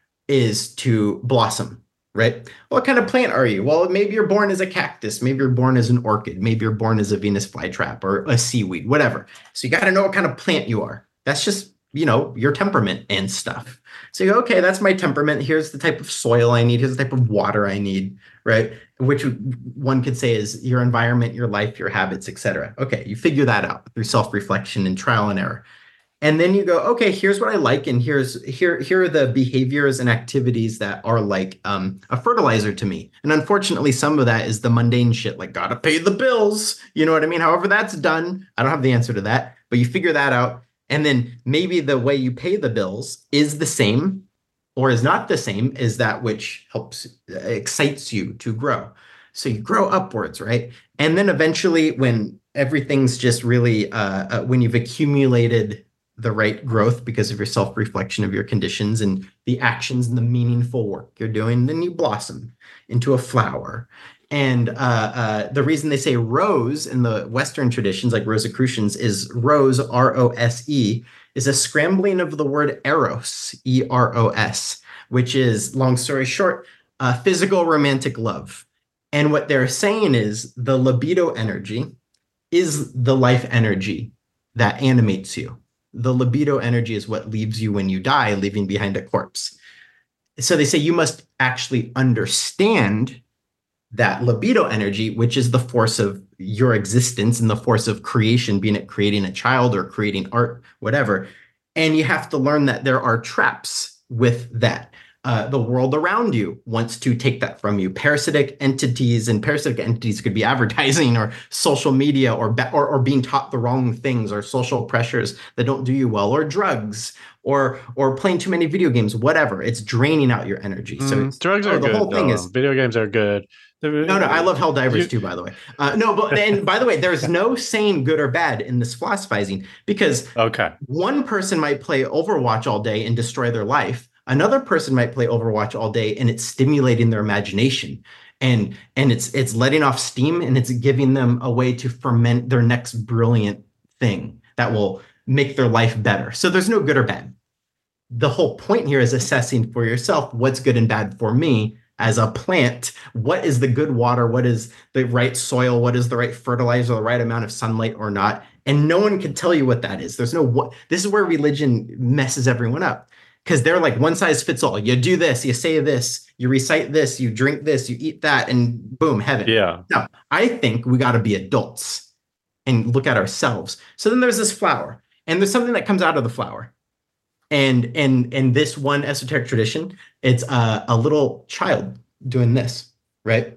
is to blossom. Right? What kind of plant are you? Well, maybe you're born as a cactus. Maybe you're born as an orchid. Maybe you're born as a Venus flytrap or a seaweed, whatever. So you got to know what kind of plant you are. That's just, you know, your temperament and stuff. So you go, okay, that's my temperament. Here's the type of soil I need. Here's the type of water I need, right? Which one could say is your environment, your life, your habits, et cetera. Okay, you figure that out through self-reflection and trial and error. And then you go, okay, here's what I like, and here's here here are the behaviors and activities that are like um, a fertilizer to me. And unfortunately, some of that is the mundane shit, like gotta pay the bills. You know what I mean? However that's done, I don't have the answer to that, but you figure that out. And then maybe the way you pay the bills is the same or is not the same as that which helps, uh, excites you to grow. So you grow upwards, right? And then eventually when everything's just really, uh, uh, when you've accumulated the right growth because of your self-reflection of your conditions and the actions and the meaningful work you're doing, then you blossom into a flower. And uh, uh, the reason they say rose in the Western traditions, like Rosicrucians, is rose, R O S E, is a scrambling of the word eros, E R O S, which is, long story short, uh, physical romantic love. And what they're saying is the libido energy is the life energy that animates you. The libido energy is what leaves you when you die, leaving behind a corpse. So they say you must actually understand that libido energy, which is the force of your existence and the force of creation, being it creating a child or creating art, whatever. And you have to learn that there are traps with that. Uh, the world around you wants to take that from you. Parasitic entities, and parasitic entities could be advertising or social media or, or or being taught the wrong things or social pressures that don't do you well, or drugs or or playing too many video games, whatever. It's draining out your energy. So mm, it's, drugs are oh, the good. whole thing though. is Video games are good. No, no, I love Helldivers you, too, by the way. Uh, no, but and by the way, there's no saying good or bad in this philosophizing, because okay, one person might play Overwatch all day and destroy their life. Another person might play Overwatch all day and it's stimulating their imagination, and and it's it's letting off steam, and it's giving them a way to ferment their next brilliant thing that will make their life better. So there's no good or bad. the whole point here is assessing for yourself what's good and bad for me as a plant. What is the good water? What is the right soil? What is the right fertilizer, the right amount of sunlight or not? And no one can tell you what that is. There's no what. This is where religion messes everyone up, because they're like one size fits all. You do this, you say this, you recite this, you drink this, you eat that, and boom, heaven. Yeah. No, I think we got to be adults and look at ourselves. So then there's this flower, and there's something that comes out of the flower. And and and this one esoteric tradition, it's a, a little child doing this, right?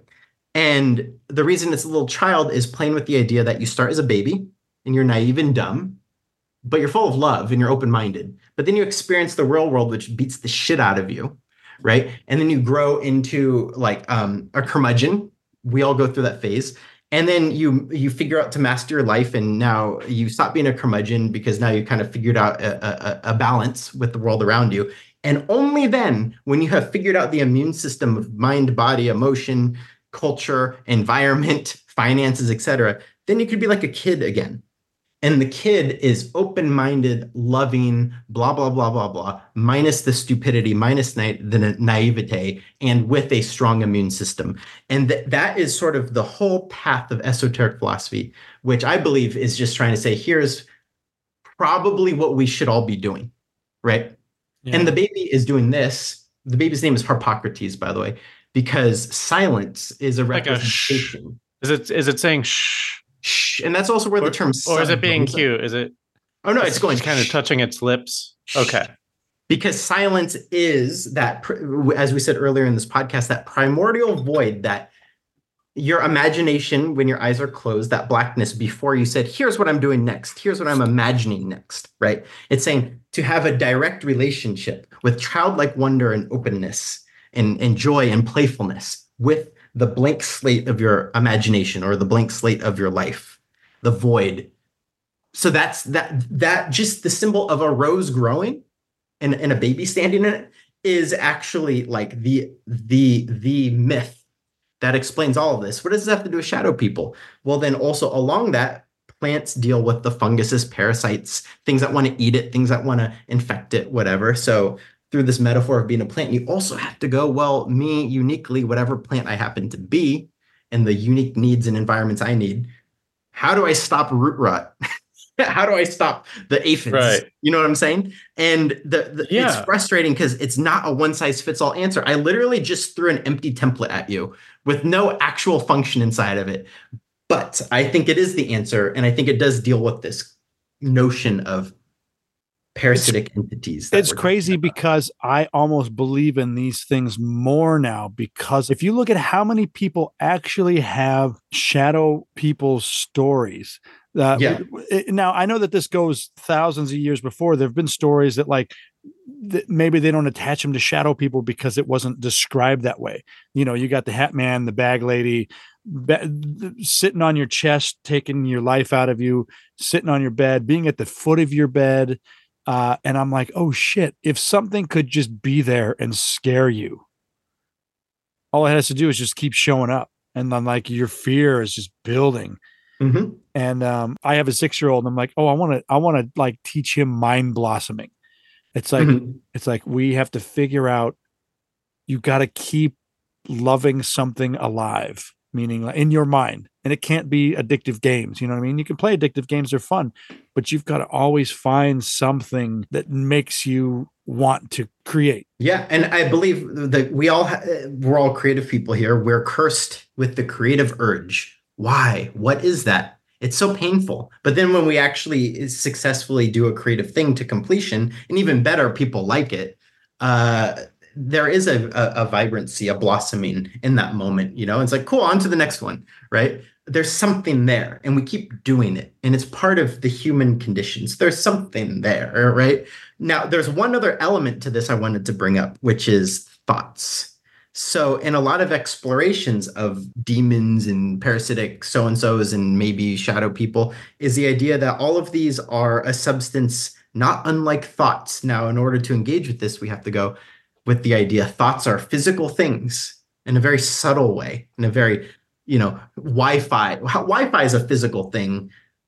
And the reason it's a little child is playing with the idea that you start as a baby and you're naive and dumb, but you're full of love and you're open-minded. But then you experience the real world, which beats the shit out of you, right? And then you grow into like um, a curmudgeon. We all go through that phase. And then you you figure out to master your life, and now you stop being a curmudgeon because now you kind of figured out a, a, a balance with the world around you. And only then, when you have figured out the immune system of mind, body, emotion, culture, environment, finances, et cetera, then you could be like a kid again. And the kid is open-minded, loving, blah, blah, blah, blah, blah, minus the stupidity, minus na- the naivete, and with a strong immune system. And th- that is sort of the whole path of esoteric philosophy, which I believe is just trying to say, here's probably what we should all be doing, right? Yeah. And the baby is doing this. The baby's name is Harpocrates, by the way, because silence is a like representation. A sh- is it is it saying shh? Shh, and that's also where or, the term or is it being cute? Is it? Oh no, it's going kind of touching its lips. Okay, because silence is that, as we said earlier in this podcast, that primordial void, that your imagination when your eyes are closed, that blackness before you said, "Here's what I'm doing next. Here's what I'm imagining next." Right? It's saying to have a direct relationship with childlike wonder and openness and, and joy and playfulness with the blank slate of your imagination, or the blank slate of your life, the void. So that's that, that just the symbol of a rose growing and, and a baby standing in it is actually like the, the, the myth that explains all of this. What does this have to do with shadow people? Well, then also along that, plants deal with the funguses, parasites, things that want to eat it, things that want to infect it, whatever. So through this metaphor of being a plant, you also have to go, well, me uniquely, whatever plant I happen to be, and the unique needs and environments I need, how do I stop root rot? How do I stop the aphids? Right. You know what I'm saying? And the, the yeah. It's frustrating because it's not a one size fits all answer. I literally just threw an empty template at you with no actual function inside of it. But I think it is the answer. And I think it does deal with this notion of parasitic it's, entities. It's crazy because I almost believe in these things more now, because if you look at how many people actually have shadow people stories, uh, yeah. it, now I know that this goes thousands of years before. There have been stories that like th- maybe they don't attach them to shadow people because it wasn't described that way. You know, you got the Hat Man, the Bag Lady, be- sitting on your chest, taking your life out of you, sitting on your bed, being at the foot of your bed. Uh, and I'm like, oh shit, if something could just be there and scare you, all it has to do is just keep showing up. And then like your fear is just building. Mm-hmm. And um, I have a six-year-old and I'm like, oh, I want to, I want to like teach him mind blossoming. It's like, mm-hmm. it's like, we have to figure out, you got to keep loving something alive, meaning like in your mind. And it can't be addictive games. You know what I mean? You can play addictive games. They're fun, but you've got to always find something that makes you want to create. Yeah. And I believe that we all, ha- we're all creative people here. We're cursed with the creative urge. Why? What is that? It's so painful. But then when we actually successfully do a creative thing to completion, and even better, people like it, uh, there is a, a, a vibrancy, a blossoming in that moment. You know, it's like, cool, on to the next one, right? There's something there and we keep doing it. And it's part of the human conditions. There's something there, right? Now, there's one other element to this I wanted to bring up, which is thoughts. So in a lot of explorations of demons and parasitic so-and-sos and maybe shadow people is the idea that all of these are a substance not unlike thoughts. Now, in order to engage with this, we have to go with the idea thoughts are physical things in a very subtle way, in a very, you know, Wi-Fi. Wi-Fi is a physical thing.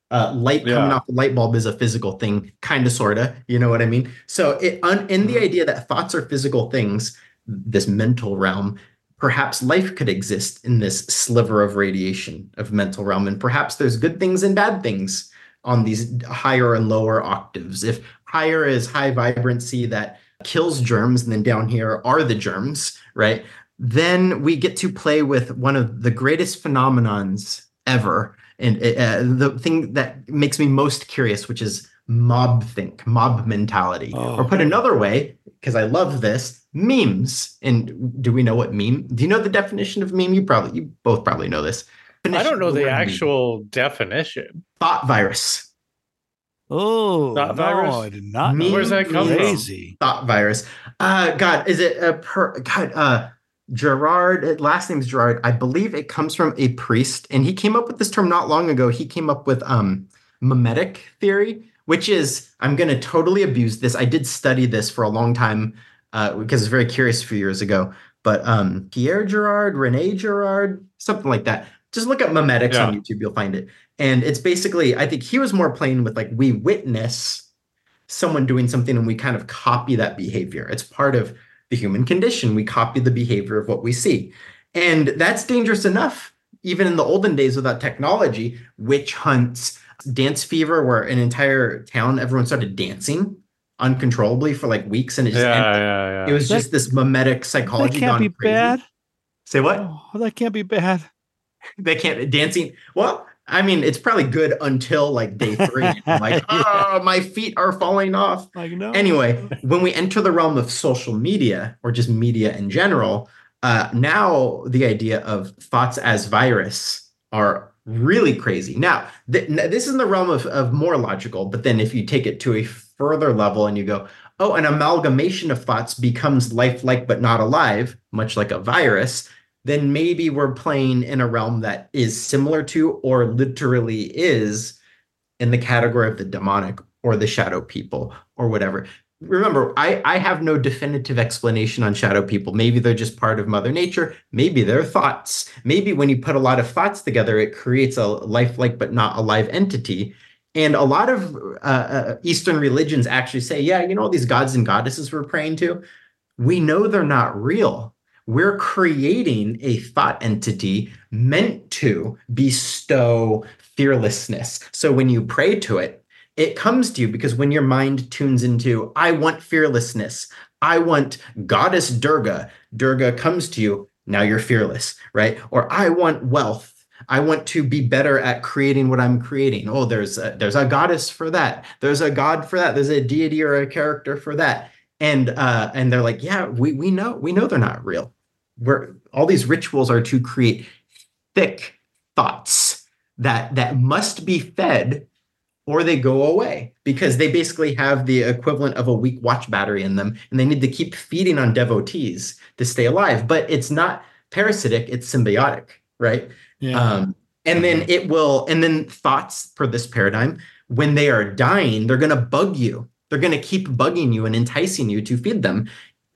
Uh, light Yeah. coming off a light bulb is a physical thing, kind of, sort of. You know what I mean? So, it, un, in the idea that thoughts are physical things, this mental realm, perhaps life could exist in this sliver of radiation of mental realm, and perhaps there's good things and bad things on these higher and lower octaves. If higher is high vibrancy that kills germs, and then down here are the germs, right? Then we get to play with one of the greatest phenomenons ever. And uh, the thing that makes me most curious, which is mob think, mob mentality. Oh. Or put another way, because I love this, memes. And do we know what meme? Do you know the definition of meme? You probably, you both probably know this. I don't know the, word actual meme. definition. Thought virus. Oh, Thought no, virus? I did not know. Meme Where's that come from? Crazy. Thought virus. Uh, God, is it a per? God, uh, Gerard. Last name's Gerard. I believe it comes from a priest, and he came up with this term not long ago. He came up with um, mimetic theory, which is, I'm going to totally abuse this. I did study this for a long time uh, because I was very curious a few years ago. But um, Pierre Gerard, Rene Gerard, something like that. Just look up mimetics Yeah. on YouTube. You'll find it. And it's basically, I think he was more playing with like, we witness someone doing something and we kind of copy that behavior. It's part of the human condition. We copy the behavior of what we see. And that's dangerous enough, even in the olden days without technology. Witch hunts, dance fever, where an entire town, everyone started dancing uncontrollably for like weeks. And it just Yeah, ended. yeah, yeah. It was That- just this mimetic That psychology can't gone be crazy. bad. Say what? Oh, that can't be bad. They can't dancing. Well, I mean, it's probably good until like day three. I'm like, oh, my feet are falling off. Like, no. Anyway, when we enter the realm of social media or just media in general, uh, now the idea of thoughts as virus are really crazy. Now, th- this is in the realm of, of more logical, but then if you take it to a further level and you go, oh, an amalgamation of thoughts becomes lifelike but not alive, much like a virus, then maybe we're playing in a realm that is similar to or literally is in the category of the demonic or the shadow people or whatever. Remember, I, I have no definitive explanation on shadow people. Maybe they're just part of Mother Nature. Maybe they're thoughts. Maybe when you put a lot of thoughts together, it creates a lifelike but not alive entity. And a lot of uh, uh, Eastern religions actually say, yeah, you know, all these gods and goddesses we're praying to, we know they're not real. We're creating a thought entity meant to bestow fearlessness. So when you pray to it, it comes to you because when your mind tunes into, I want fearlessness, I want Goddess Durga, Durga comes to you, now you're fearless, right? Or I want wealth. I want to be better at creating what I'm creating. Oh, there's a, there's a goddess for that. There's a god for that. There's a deity or a character for that. And uh, and they're like, yeah, we we know we know they're not real. We're all these rituals are to create thick thoughts that that must be fed, or they go away because they basically have the equivalent of a weak watch battery in them, and they need to keep feeding on devotees to stay alive. But it's not parasitic; it's symbiotic, right? Yeah. Um, and then it will, and then thoughts per this paradigm, when they are dying, they're going to bug you. They're going to keep bugging you and enticing you to feed them.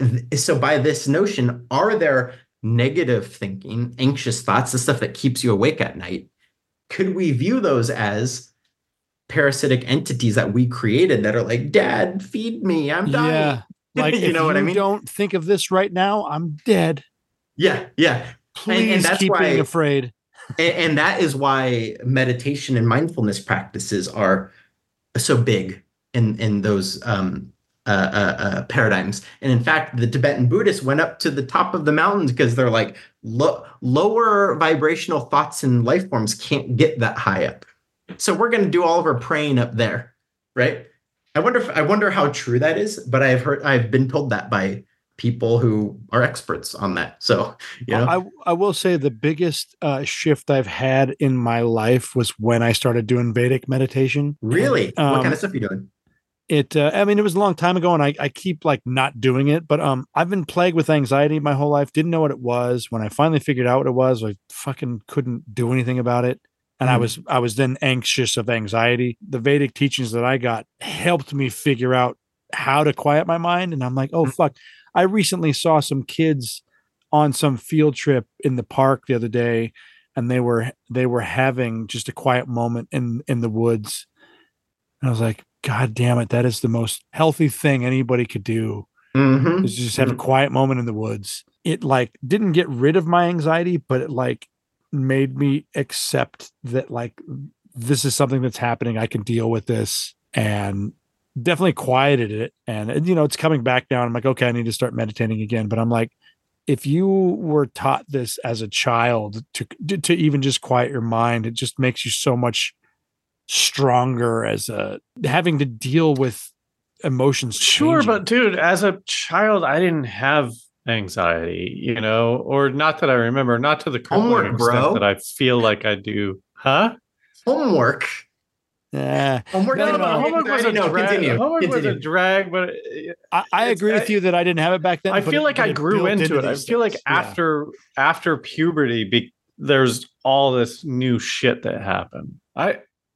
So by this notion, are there negative thinking, anxious thoughts, the stuff that keeps you awake at night? Could we view those as parasitic entities that we created that are like, Dad, feed me, I'm dying. Yeah. Like, you if know what I you mean? don't think of this right now, I'm dead. Yeah, yeah. Please and that's keep why- being afraid. And, and that is why meditation and mindfulness practices are so big in in those um, uh, uh, uh, paradigms. And in fact, the Tibetan Buddhists went up to the top of the mountains because they're like, lo- lower vibrational thoughts and life forms can't get that high up. So we're going to do all of our praying up there, right? I wonder if I wonder how true that is, but I've heard I've been told that by people who are experts on that. So, you know, I, I will say the biggest uh, shift I've had in my life was when I started doing Vedic meditation. really, Um, what kind of stuff are you doing? It, uh, I mean, it was a long time ago and I, I keep like not doing it, but um, I've been plagued with anxiety my whole life. Didn't know what it was. When I finally figured out what it was, I fucking couldn't do anything about it. And I Mm. was, I was then anxious of anxiety. The Vedic teachings that I got helped me figure out how to quiet my mind. And I'm like, oh, Mm. fuck. I recently saw some kids on some field trip in the park the other day and they were they were having just a quiet moment in in the woods. And I was like, God damn it, that is the most healthy thing anybody could do. Mm-hmm. Is just have mm-hmm. a quiet moment in the woods. It like didn't get rid of my anxiety, but it like made me accept that like this is something that's happening. I can deal with this, and definitely quieted it. And, and you know, it's coming back down. I'm like, okay, I need to start meditating again. But I'm like, if you were taught this as a child to to even just quiet your mind, it just makes you so much stronger as a having to deal with emotions. Sure, changing. but dude, as a child, I didn't have anxiety, you know, or not that I remember, not to the Homework, extent bro. that I feel like I do. Huh? Homework. Yeah, homework, no, No, no, homework was a no, drag. continue, Homework was continue. a drag, but I, I agree with you that I didn't have it back then. I but feel it- like but I it grew built into it. I these feel like things. Yeah. after after puberty, be, there's all this new shit that happened. I,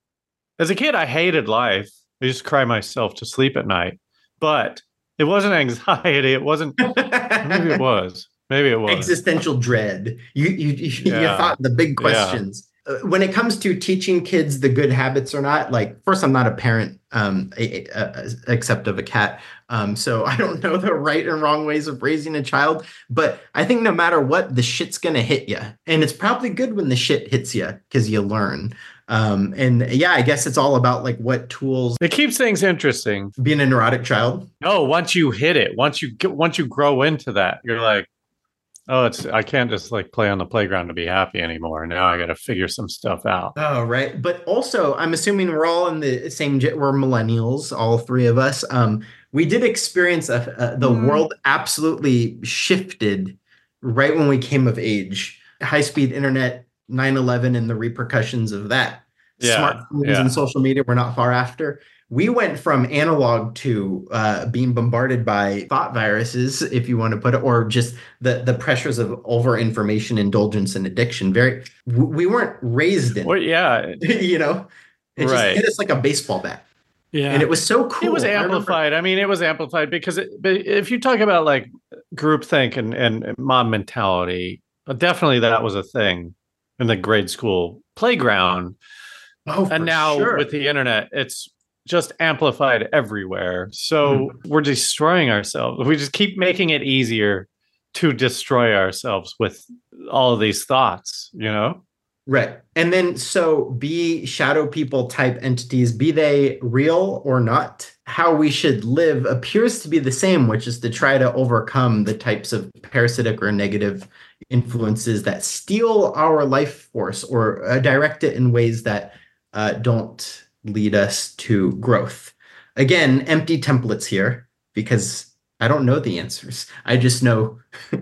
as a kid, I hated life. I used to cry myself to sleep at night, but it wasn't anxiety. It wasn't. Maybe it was. Maybe it was Existential dread. You you you, Yeah. you thought the big Yeah. questions. Uh, when it comes to teaching kids the good habits or not, like first, I'm not a parent, um, a, a, a, except of a cat, um, so I don't know the right and wrong ways of raising a child. But I think no matter what, the shit's gonna hit you, and it's probably good when the shit hits you because you learn. Um, and yeah, I guess it's all about like what tools. It keeps things interesting. Being a neurotic child. No, once you hit it, once you get, once you grow into that, you're like, oh, it's I can't just like play on the playground to be happy anymore. Now I got to figure some stuff out. Oh, right. But also, I'm assuming we're all in the same, we're millennials, all three of us. Um, we did experience a, a, the Mm. world absolutely shifted right when we came of age. High-speed internet, nine eleven, and the repercussions of that. Yeah, Smartphones yeah. and social media were not far after. We went from analog to uh, being bombarded by thought viruses, if you want to put it, or just the the pressures of over information, indulgence, and addiction. Very, we weren't raised in. Well, yeah, you know, it Right. just hit us like a baseball bat, Yeah, and it was so cool. it was I remember- amplified. I, mean, it was amplified because it, but if you talk about like groupthink and, and mob mentality, definitely that was a thing in the grade school playground. Oh, for And now sure. with the internet, it's just amplified everywhere. So we're destroying ourselves. We just keep making it easier to destroy ourselves with all of these thoughts, you know? Right. And then, so be shadow people type entities, be they real or not, how we should live appears to be the same, which is to try to overcome the types of parasitic or negative influences that steal our life force or uh, direct it in ways that uh, don't lead us to growth. Again, empty templates here because I don't know the answers. I just know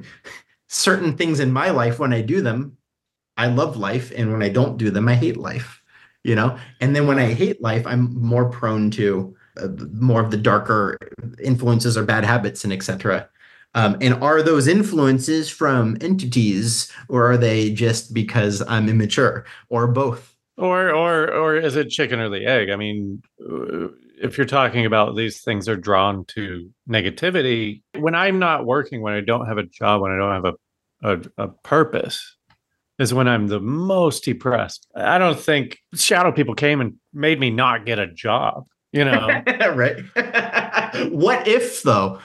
certain things in my life when I do them, I love life, and when I don't do them, I hate life, you know? And then when I hate life, I'm more prone to uh, more of the darker influences or bad habits and et cetera. Um, and are those influences from entities, or are they just because I'm immature, or both? Or, or, or is it chicken or the egg? I mean, uh, if you're talking about these things are drawn to negativity, when I'm not working, when I don't have a job, when I don't have a, a, a purpose, is when I'm the most depressed. I don't think shadow people came and made me not get a job, you know? Right. What if, though?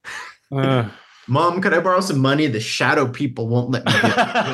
Uh, Mom, could I borrow some money? The shadow people won't let me get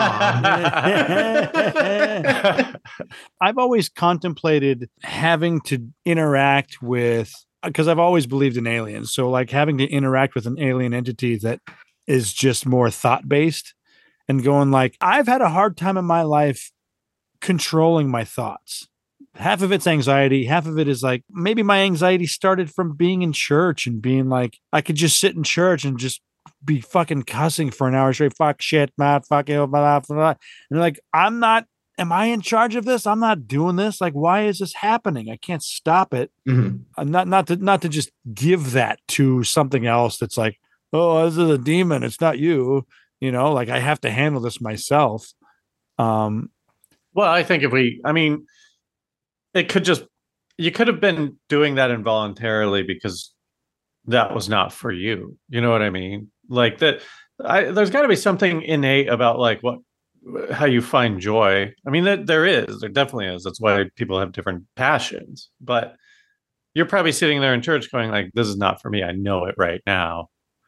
a job. I've always contemplated having to interact with, because I've always believed in aliens. So like having to interact with an alien entity that is just more thought based and going like, I've had a hard time in my life controlling my thoughts. Half of it's anxiety. Half of it is like, maybe my anxiety started from being in church and being like, I could just sit in church and just be fucking cussing for an hour straight. Fuck shit, man. Fuck you. Blah, blah, blah. And like, I'm not, am I in charge of this? I'm not doing this. Like, why is this happening? I can't stop it. Mm-hmm. I'm not, not to, not to just give that to something else that's like, oh, this is a demon. It's not you. You know, like I have to handle this myself. Um, well, I think if we, I mean, it could just, you could have been doing that involuntarily because that was not for you. You know what I mean? Like that, I, there's got to be something innate about like what how you find joy. I mean, that there is, there definitely is. That's why people have different passions. But you're probably sitting there in church going like, this is not for me. I know it right now.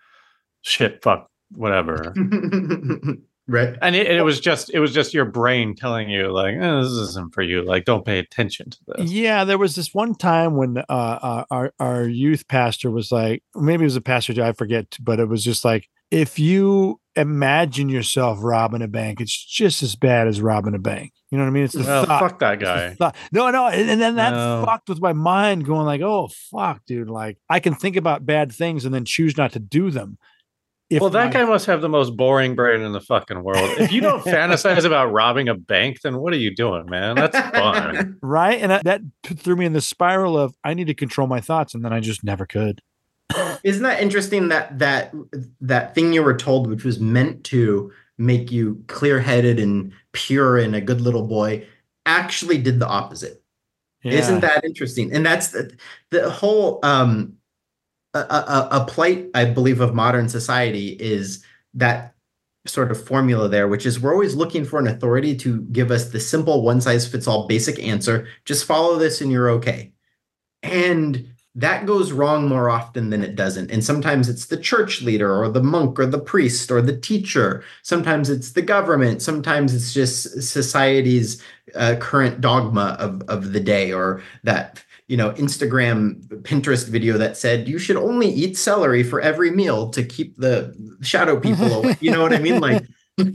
Shit, fuck, whatever. Right. And it, it was just it was just your brain telling you like, eh, this isn't for you. Like, don't pay attention to this. Yeah, there was this one time when uh, uh, our our youth pastor was like, maybe it was a pastor, I forget, but it was just like, if you imagine yourself robbing a bank, it's just as bad as robbing a bank. You know what I mean? It's the well, thought. Fuck that guy. No, no, and, and then that no. fucked with my mind, going like, oh fuck, dude. Like, I can think about bad things and then choose not to do them. If well, that my... guy must have the most boring brain in the fucking world. If you don't fantasize about robbing a bank, then what are you doing, man? That's fun. Right? And that, that threw me in the spiral of, I need to control my thoughts, and then I just never could. Isn't that interesting that that that thing you were told, which was meant to make you clear-headed and pure and a good little boy, actually did the opposite? Yeah. Isn't that interesting? And that's the, the whole... Um, A, a, a plight, I believe, of modern society is that sort of formula there, which is we're always looking for an authority to give us the simple one-size-fits-all basic answer. Just follow this and you're okay. And that goes wrong more often than it doesn't. And sometimes it's the church leader or the monk or the priest or the teacher. Sometimes it's the government. Sometimes it's just society's uh, current dogma of, of the day, or that... you know, Instagram, Pinterest video that said you should only eat celery for every meal to keep the shadow people away. You know what I mean? Like,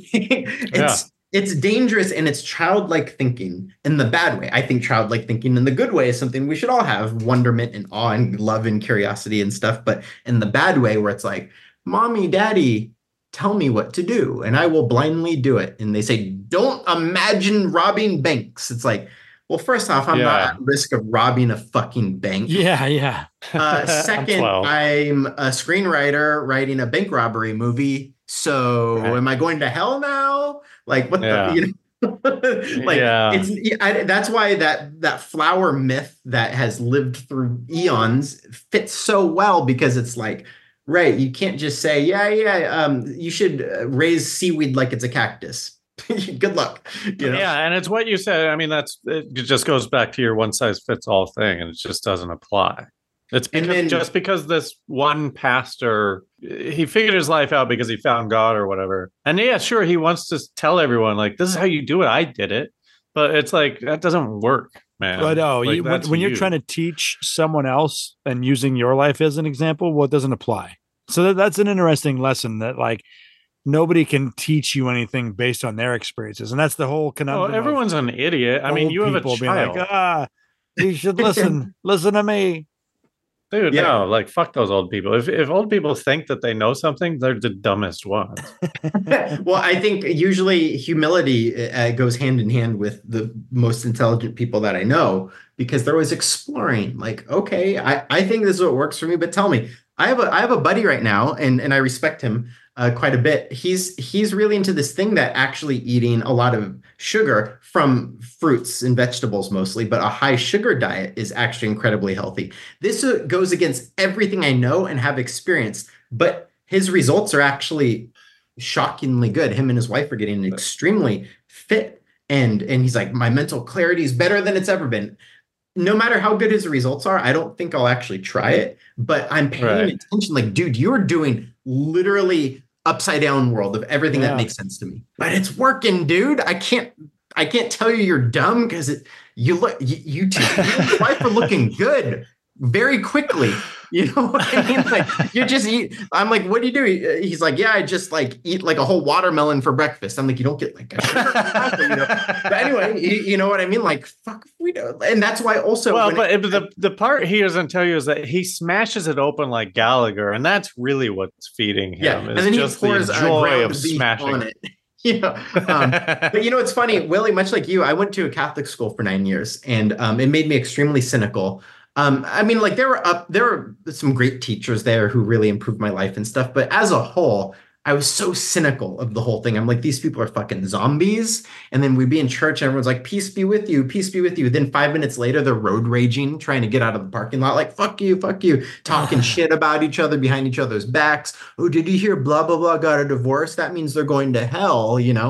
it's yeah. it's dangerous, and it's childlike thinking in the bad way. I think childlike thinking in the good way is something we should all have, wonderment and awe and love and curiosity and stuff. But in the bad way, where it's like, mommy, daddy, tell me what to do, and I will blindly do it. And they say, don't imagine robbing banks. It's like, well, first off, I'm yeah. not at risk of robbing a fucking bank. Yeah, yeah. uh, second, I'm, I'm a screenwriter writing a bank robbery movie. So right. am I going to hell now? Like, what yeah. the, you know? like, yeah. it's I, that's why that that flower myth that has lived through eons fits so well, because it's like, right, you can't just say, yeah, yeah, um, you should raise seaweed like it's a cactus. Good luck. You know? Yeah, and it's what you said. I mean, that's it just goes back to your one size fits all thing, and it just doesn't apply. It's because, then, just because this one pastor, he figured his life out because he found God or whatever. And yeah, sure, he wants to tell everyone, like, this is how you do it. I did it. But it's like, that doesn't work, man. But no, like, you, when, when you're trying to teach someone else and using your life as an example, well, it doesn't apply. So that, that's an interesting lesson, that like, nobody can teach you anything based on their experiences. And that's the whole conundrum. Well, everyone's an idiot. I mean, you have a child. Being like, ah, you should listen. Listen to me. Dude, yeah. no, like, fuck those old people. If if old people think that they know something, they're the dumbest ones. Well, I think usually humility uh, goes hand in hand with the most intelligent people that I know, because they're always exploring. Like, okay, I, I think this is what works for me, but tell me. I have a I have a buddy right now, and, and I respect him uh, quite a bit. He's he's really into this thing that actually eating a lot of sugar from fruits and vegetables mostly, but a high sugar diet is actually incredibly healthy. This uh, goes against everything I know and have experienced, but his results are actually shockingly good. Him and his wife are getting extremely fit, and and he's like, my mental clarity is better than it's ever been. No matter how good his results are, I don't think I'll actually try it, but I'm paying right. attention. Like, dude, you're doing literally upside down world of everything yeah. that makes sense to me, but it's working, dude. I can't, I can't tell you you're dumb, because it, you look, you, you two, you and your wife are looking good very quickly. You know what I mean? Like, you just eat. I'm like, what do you do? He's like, yeah, I just like eat like a whole watermelon for breakfast. I'm like, you don't get like a sugar, you know? But anyway, you, you know what I mean? Like, fuck, we don't. And that's why also. Well, but it, the the part he doesn't tell you is that he smashes it open like Gallagher, and that's really what's feeding him. Yeah, and then he pours the joy of smashing on it. You know, um, but you know, it's funny, Willie. Much like you, I went to a Catholic school for nine years, and um, it made me extremely cynical. Um, I mean, like there were up, there were some great teachers there who really improved my life and stuff. But as a whole, I was so cynical of the whole thing. I'm like, these people are fucking zombies. And then we'd be in church and everyone's like, peace be with you, peace be with you. Then five minutes later, they're road raging, trying to get out of the parking lot. Like, fuck you, fuck you, talking shit about each other behind each other's backs. Oh, did you hear blah, blah, blah, got a divorce? That means they're going to hell, you know?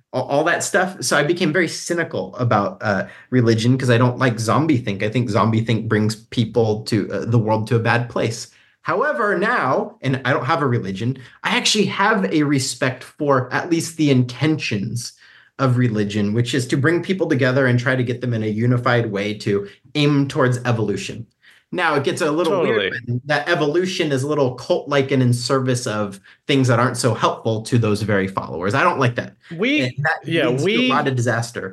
all, all that stuff. So I became very cynical about uh, religion because I don't like zombie think. I think zombie think brings people to uh, the world to a bad place. However, now, and I don't have a religion, I actually have a respect for at least the intentions of religion, which is to bring people together and try to get them in a unified way to aim towards evolution. Now it gets a little Totally. weird. That evolution is a little cult-like and in service of things that aren't so helpful to those very followers. I don't like that. We And that yeah, leads to we a lot of disaster.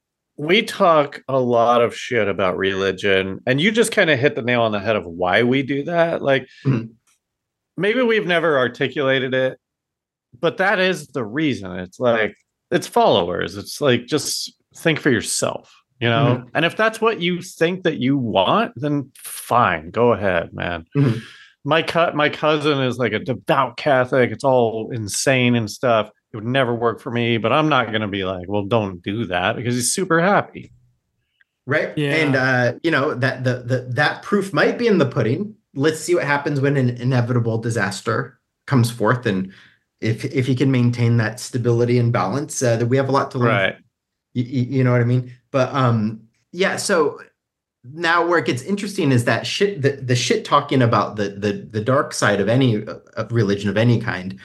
we talk a lot of shit about religion, and you just kind of hit the nail on the head of why we do that. Like Mhm. maybe we've never articulated it, but that is the reason. It's like it's followers. It's like just think for yourself, you know? Mhm. And if that's what you think that you want, then fine, go ahead, man. Mhm. My cut my cousin is like a devout Catholic. It's all insane and stuff. It would never work for me, but I'm not going to be like, well, don't do that because he's super happy. Right. Yeah. And uh, you know, that the, the that proof might be in the pudding. Let's see what happens when an inevitable disaster comes forth, and if if he can maintain that stability and balance, uh, that we have a lot to learn. Right. You, you know what I mean? But um, yeah. So now where it gets interesting is that shit, the, the shit talking about the the the dark side of any of religion of any kind.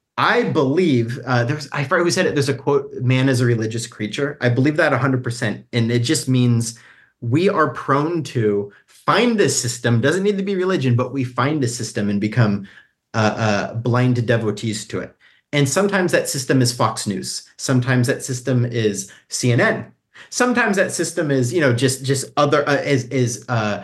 I believe uh, there's I forgot who said it. There's a quote: "Man is a religious creature." I believe that one hundred percent, and it just means we are prone to find a system. Doesn't need to be religion, but we find a system and become uh, uh, blind devotees to it. And sometimes that system is Fox News. Sometimes that system is C N N. Sometimes that system is, you know, just just other uh, is is uh,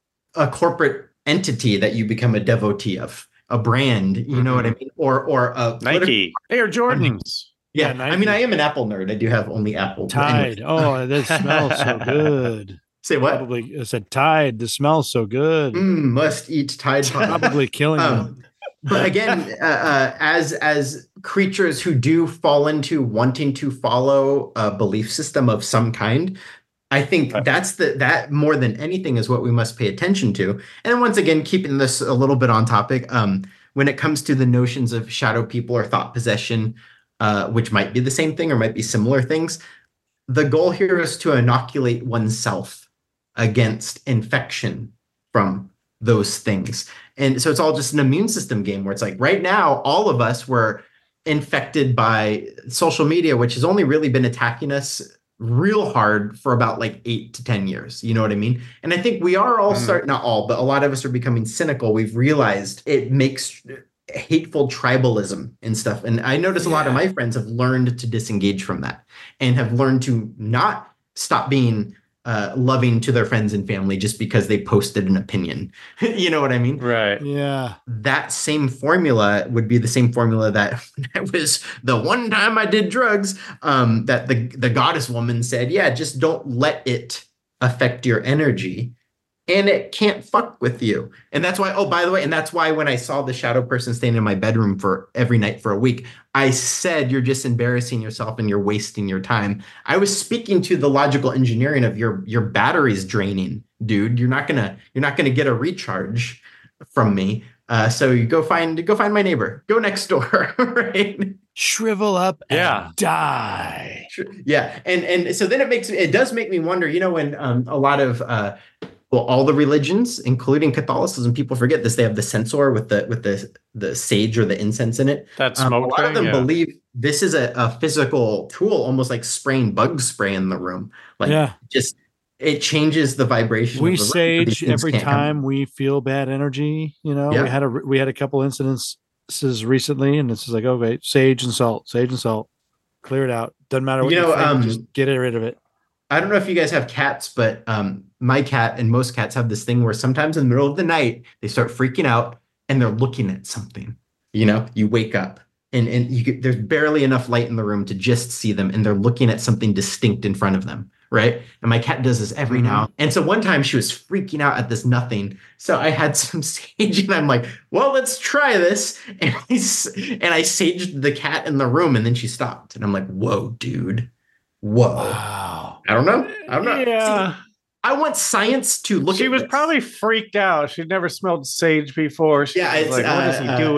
a corporate entity that you become a devotee of. A brand, you mm-hmm. know what I mean, or or a Nike, Air Jordans. Yeah, yeah I mean, I am an Apple nerd. I do have only Apple. Tide. Oh, that smells so good. Say what? Probably I said Tide. The smells so good. Mm, must eat Tide. Probably killing um, them. But again, uh, uh, as as creatures who do fall into wanting to follow a belief system of some kind, I think that's the that more than anything is what we must pay attention to. And once again, keeping this a little bit on topic, um, when it comes to the notions of shadow people or thought possession, uh, which might be the same thing or might be similar things, the goal here is to inoculate oneself against infection from those things. And so it's all just an immune system game where it's like right now, all of us were infected by social media, which has only really been attacking us real hard for about like eight to ten years. You know what I mean? And I think we are all mm. starting, not all, but a lot of us are becoming cynical. We've realized it makes hateful tribalism and stuff. And I notice yeah. a lot of my friends have learned to disengage from that and have learned to not stop being uh, loving to their friends and family just because they posted an opinion. You know what I mean? Right. Yeah. That same formula would be the same formula that it was the one time I did drugs, um, that the, the goddess woman said, yeah, just don't let it affect your energy. And it can't fuck with you. And that's why, oh, by the way, and that's why when I saw the shadow person staying in my bedroom for every night for a week, I said, you're just embarrassing yourself and you're wasting your time. I was speaking to the logical engineering of your, your battery's draining, dude. You're not gonna, you're not gonna get a recharge from me. Uh, so you go find, go find my neighbor, go next door, right? Shrivel up and yeah. die. Yeah. And, and so then it makes, it does make me wonder, you know, when um, a lot of, uh, well, all the religions, including Catholicism, people forget this. They have the censer with the with the the sage or the incense in it. That's um, a lot thing, of them yeah. believe this is a, a physical tool, almost like spraying bug spray in the room. Like, yeah. just it changes the vibration. We of the sage room, every time we feel bad energy. You know, yeah. we had a we had a couple incidences recently, and it's just like, okay, sage and salt, sage and salt, clear it out. Doesn't matter what you, you know, think, um, just get rid of it. I don't know if you guys have cats, but um, my cat and most cats have this thing where sometimes in the middle of the night, they start freaking out and they're looking at something. You know, you wake up and, and you get, there's barely enough light in the room to just see them. And they're looking at something distinct in front of them. Right. And my cat does this every mm-hmm. now. And so one time she was freaking out at this nothing. So I had some sage and I'm like, well, let's try this. And I, and I saged the cat in the room and then she stopped. And I'm like, whoa, dude. Whoa. Wow. I don't know. I don't know. Yeah. See, I want science to look she at was this. probably freaked out. She'd never smelled sage before. She yeah, was it's, like, what uh, is he uh, doing?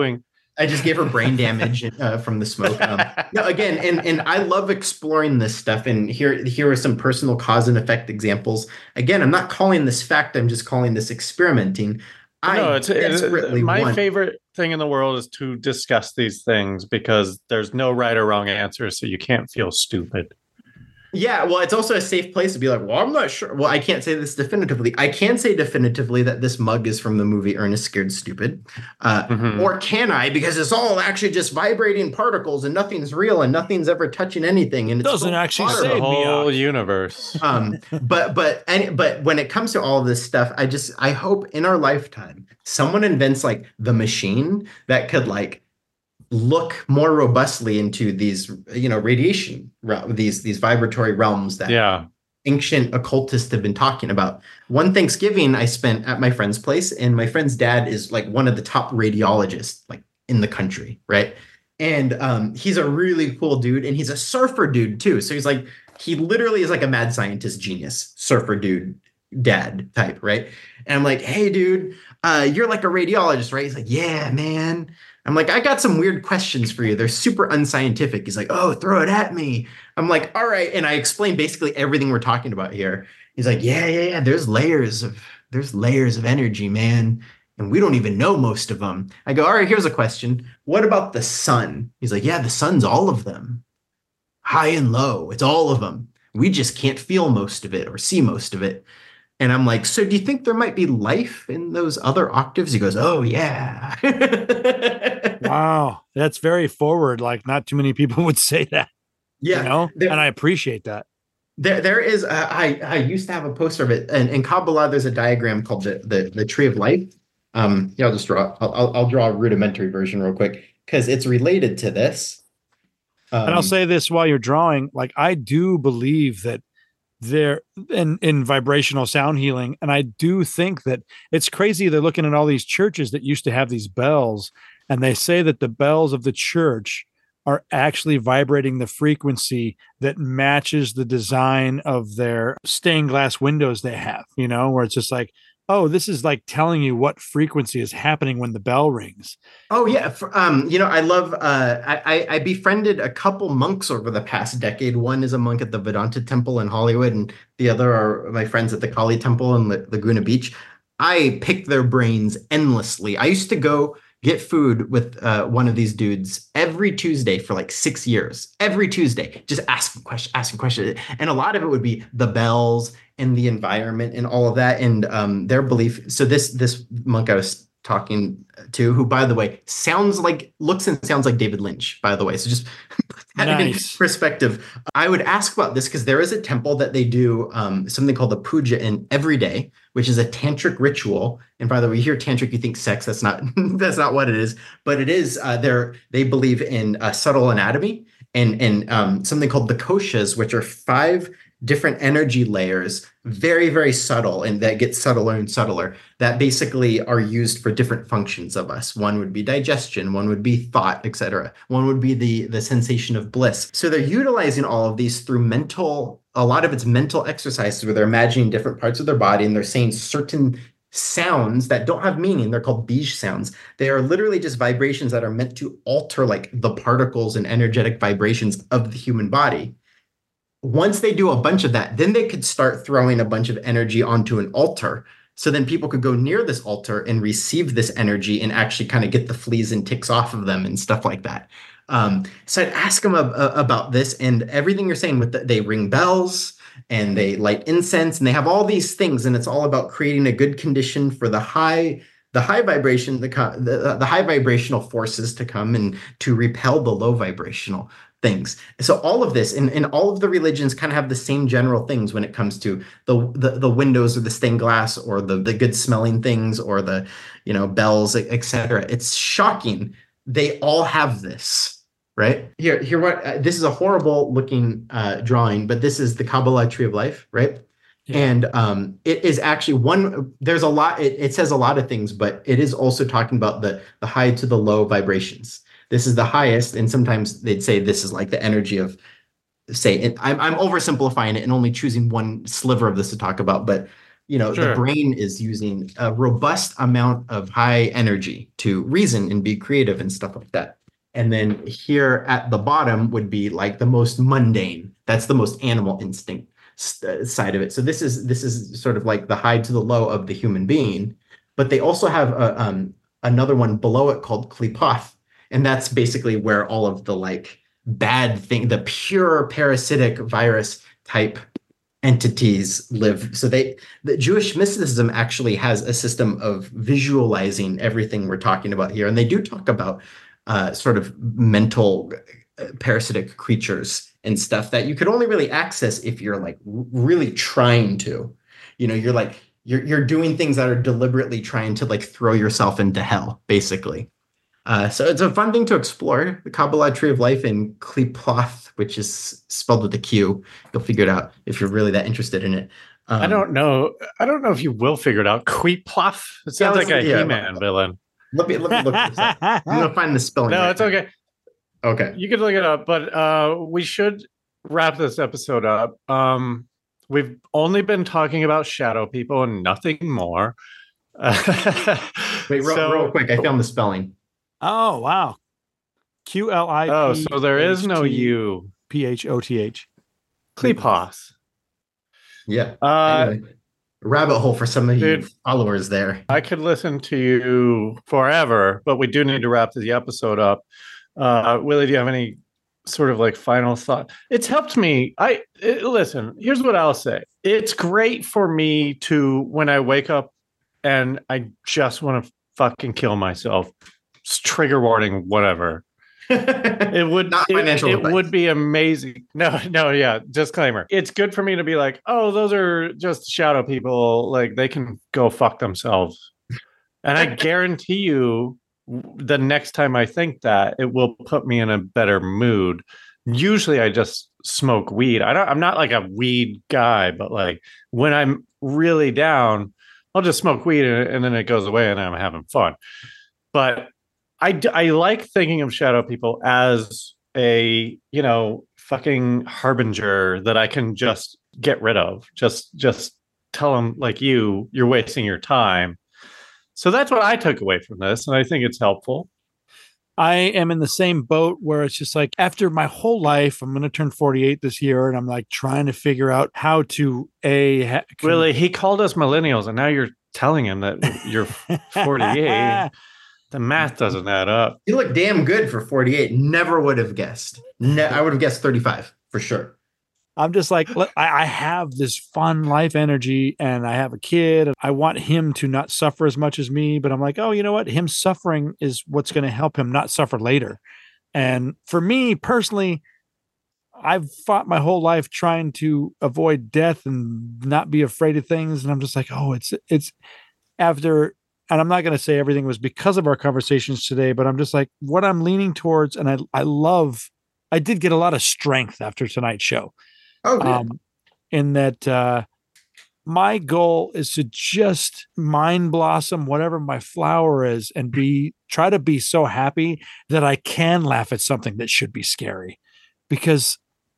I just gave her brain damage uh, from the smoke. Um, no, again, and and I love exploring this stuff. And here here are some personal cause and effect examples. Again, I'm not calling this fact. I'm just calling this experimenting. I no, it's, desperately it's my want- favorite thing in the world is to discuss these things because there's no right or wrong answer, so you can't feel stupid. Yeah, well, it's also a safe place to be like, well, I'm not sure. Well, I can't say this definitively. I can say definitively that this mug is from the movie Ernest Scared Stupid. Uh, mm-hmm. Or can I? Because it's all actually just vibrating particles and nothing's real and nothing's ever touching anything. And it doesn't actually save the whole universe. um, but but any, but when it comes to all of this stuff, I just I hope in our lifetime someone invents like the machine that could like look more robustly into these, you know, radiation, these these vibratory realms that yeah. ancient occultists have been talking about. One Thanksgiving I spent at my friend's place, and my friend's dad is like one of the top radiologists like in the country, right? And um, he's a really cool dude, and he's a surfer dude too. So he's like, he literally is like a mad scientist genius, surfer dude, dad type, right? And I'm like, hey, dude, uh, you're like a radiologist, right? He's like, yeah, man. I'm like, I got some weird questions for you. They're super unscientific. He's like, oh, throw it at me. I'm like, all right. And I explained basically everything we're talking about here. He's like, yeah, yeah, yeah. There's layers of there's layers of energy, man. And we don't even know most of them. I go, all right, here's a question. What about the sun? He's like, yeah, the sun's all of them. High and low. It's all of them. We just can't feel most of it or see most of it. And I'm like, so do you think there might be life in those other octaves? He goes, oh, yeah. Wow. That's very forward. Like not too many people would say that. Yeah. You know? There, and I appreciate that. There, there is, uh, I, I used to have a poster of it. And in Kabbalah, there's a diagram called the, the, the Tree of Life. Um, yeah, I'll just draw, I'll, I'll, I'll draw a rudimentary version real quick because it's related to this. Um, and I'll say this while you're drawing, like I do believe that there in, in vibrational sound healing. And I do think that it's crazy. They're looking at all these churches that used to have these bells, and they say that the bells of the church are actually vibrating the frequency that matches the design of their stained glass windows they have, you know, where it's just like, oh, this is like telling you what frequency is happening when the bell rings. Oh, yeah. For, um, you know, I love, uh, I, I befriended a couple monks over the past decade. One is a monk at the Vedanta Temple in Hollywood, and the other are my friends at the Kali Temple in L- Laguna Beach. I picked their brains endlessly. I used to go get food with uh, one of these dudes every Tuesday for like six years. Every Tuesday, just asking questions, asking questions. And a lot of it would be the bells and the environment and all of that. And um, their belief. So this this monk I was talking to, who, by the way, sounds like, looks and sounds like David Lynch, by the way. So just put that nice. in perspective. I would ask about this because there is a temple that they do um, something called the puja in every day, which is a tantric ritual. And by the way, you hear tantric, you think sex. That's not that's not what it is. But it is. Uh, they're they believe in uh, subtle anatomy and and um, something called the koshas, which are five different energy layers, very, very subtle, and that get subtler and subtler, that basically are used for different functions of us. One would be digestion, one would be thought, et cetera. One would be the, the sensation of bliss. So they're utilizing all of these through mental, a lot of it's mental exercises where they're imagining different parts of their body and they're saying certain sounds that don't have meaning. They're called bij sounds. They are literally just vibrations that are meant to alter like the particles and energetic vibrations of the human body. Once they do a bunch of that, then they could start throwing a bunch of energy onto an altar. So then people could go near this altar and receive this energy and actually kind of get the fleas and ticks off of them and stuff like that. Um, so I'd ask them ab- about this and everything you're saying with the, they ring bells and they light incense and they have all these things. And it's all about creating a good condition for the high the high vibration, the, the, the high vibrational forces to come and to repel the low vibrational things. So all of this and, and all of the religions kind of have the same general things when it comes to the, the, the windows or the stained glass or the, the good smelling things or the, you know, bells, et cetera. It's shocking. They all have this, right? Here, here, what, uh, this is a horrible looking uh, drawing, but this is the Kabbalah Tree of Life, right? Yeah. And um, it is actually one, there's a lot, it, it says a lot of things, but it is also talking about the, the high to the low vibrations. This is the highest, and sometimes they'd say this is like the energy of, say, and I'm, I'm oversimplifying it and only choosing one sliver of this to talk about, but You know, Sure. the brain is using a robust amount of high energy to reason and be creative and stuff like that. And then here at the bottom would be like the most mundane. That's the most animal instinct st- side of it. So this is this is sort of like the high to the low of the human being. But they also have a, um, another one below it called Qliphoth, and that's basically where all of the like bad thing, the pure parasitic virus type entities live. So they, the Jewish mysticism actually has a system of visualizing everything we're talking about here, and they do talk about uh, sort of mental uh, parasitic creatures and stuff that you could only really access if you're like r- really trying to. You know, you're like you're you're doing things that are deliberately trying to like throw yourself into hell, basically. Uh, so it's a fun thing to explore. The Kabbalah Tree of Life in Qliphoth, which is spelled with a Q. You'll figure it out if you're really that interested in it. Um, I don't know. I don't know if you will figure it out. Qliphoth. It sounds Yeah, like a yeah, He-Man let- villain. Let me let me look this up. I'm gonna find the spelling. No, right it's now. okay. Okay. You can look it up, but uh, we should wrap this episode up. Um, we've only been talking about shadow people and nothing more. Wait, real, So- real quick. I found the spelling. Oh, wow. Q L I P. Oh, so there is no U. P H O T H. Qliphoth. Yeah. Uh, Anyway, rabbit hole for some of you dude. followers there. I could listen to you forever, but we do need to wrap the episode up. Uh, Willie, do you have any sort of like final thought? It's helped me. I it, listen. Here's what I'll say. It's great for me to when I wake up and I just want to fucking kill myself. It's trigger warning, whatever. It would Not it- financial It, advice. would be amazing. No, no, yeah. Disclaimer. It's good for me to be like, oh, those are just shadow people. Like they can go fuck themselves. And I guarantee you, w- the next time I think that, it will put me in a better mood. Usually, I just smoke weed. I don't. I'm not like a weed guy, but like when I'm really down, I'll just smoke weed and, and then it goes away and I'm having fun. But I, d- I like thinking of shadow people as a, you know, fucking harbinger that I can just get rid of. Just just tell them like you, you're wasting your time. So that's what I took away from this, and I think it's helpful. I am in the same boat where it's just like after my whole life, I'm going to turn forty-eight this year, and I'm like trying to figure out how to a ha- con- Really, he called us millennials, and now you're telling him that you're forty-eight. The math doesn't add up. You look damn good for forty-eight. Never would have guessed. Ne- I would have guessed thirty-five for sure. I'm just like, look, I, I have this fun life energy and I have a kid and I want him to not suffer as much as me. But I'm like, oh, you know what? Him suffering is what's going to help him not suffer later. And for me personally, I've fought my whole life trying to avoid death and not be afraid of things. And I'm just like, oh, it's, it's after, and I'm not going to say everything was because of our conversations today, but I'm just like, what I'm leaning towards. And I, I love, I did get a lot of strength after tonight's show. Oh, good. Um, in that uh, my goal is to just mind blossom whatever my flower is and be try to be so happy that I can laugh at something that should be scary, because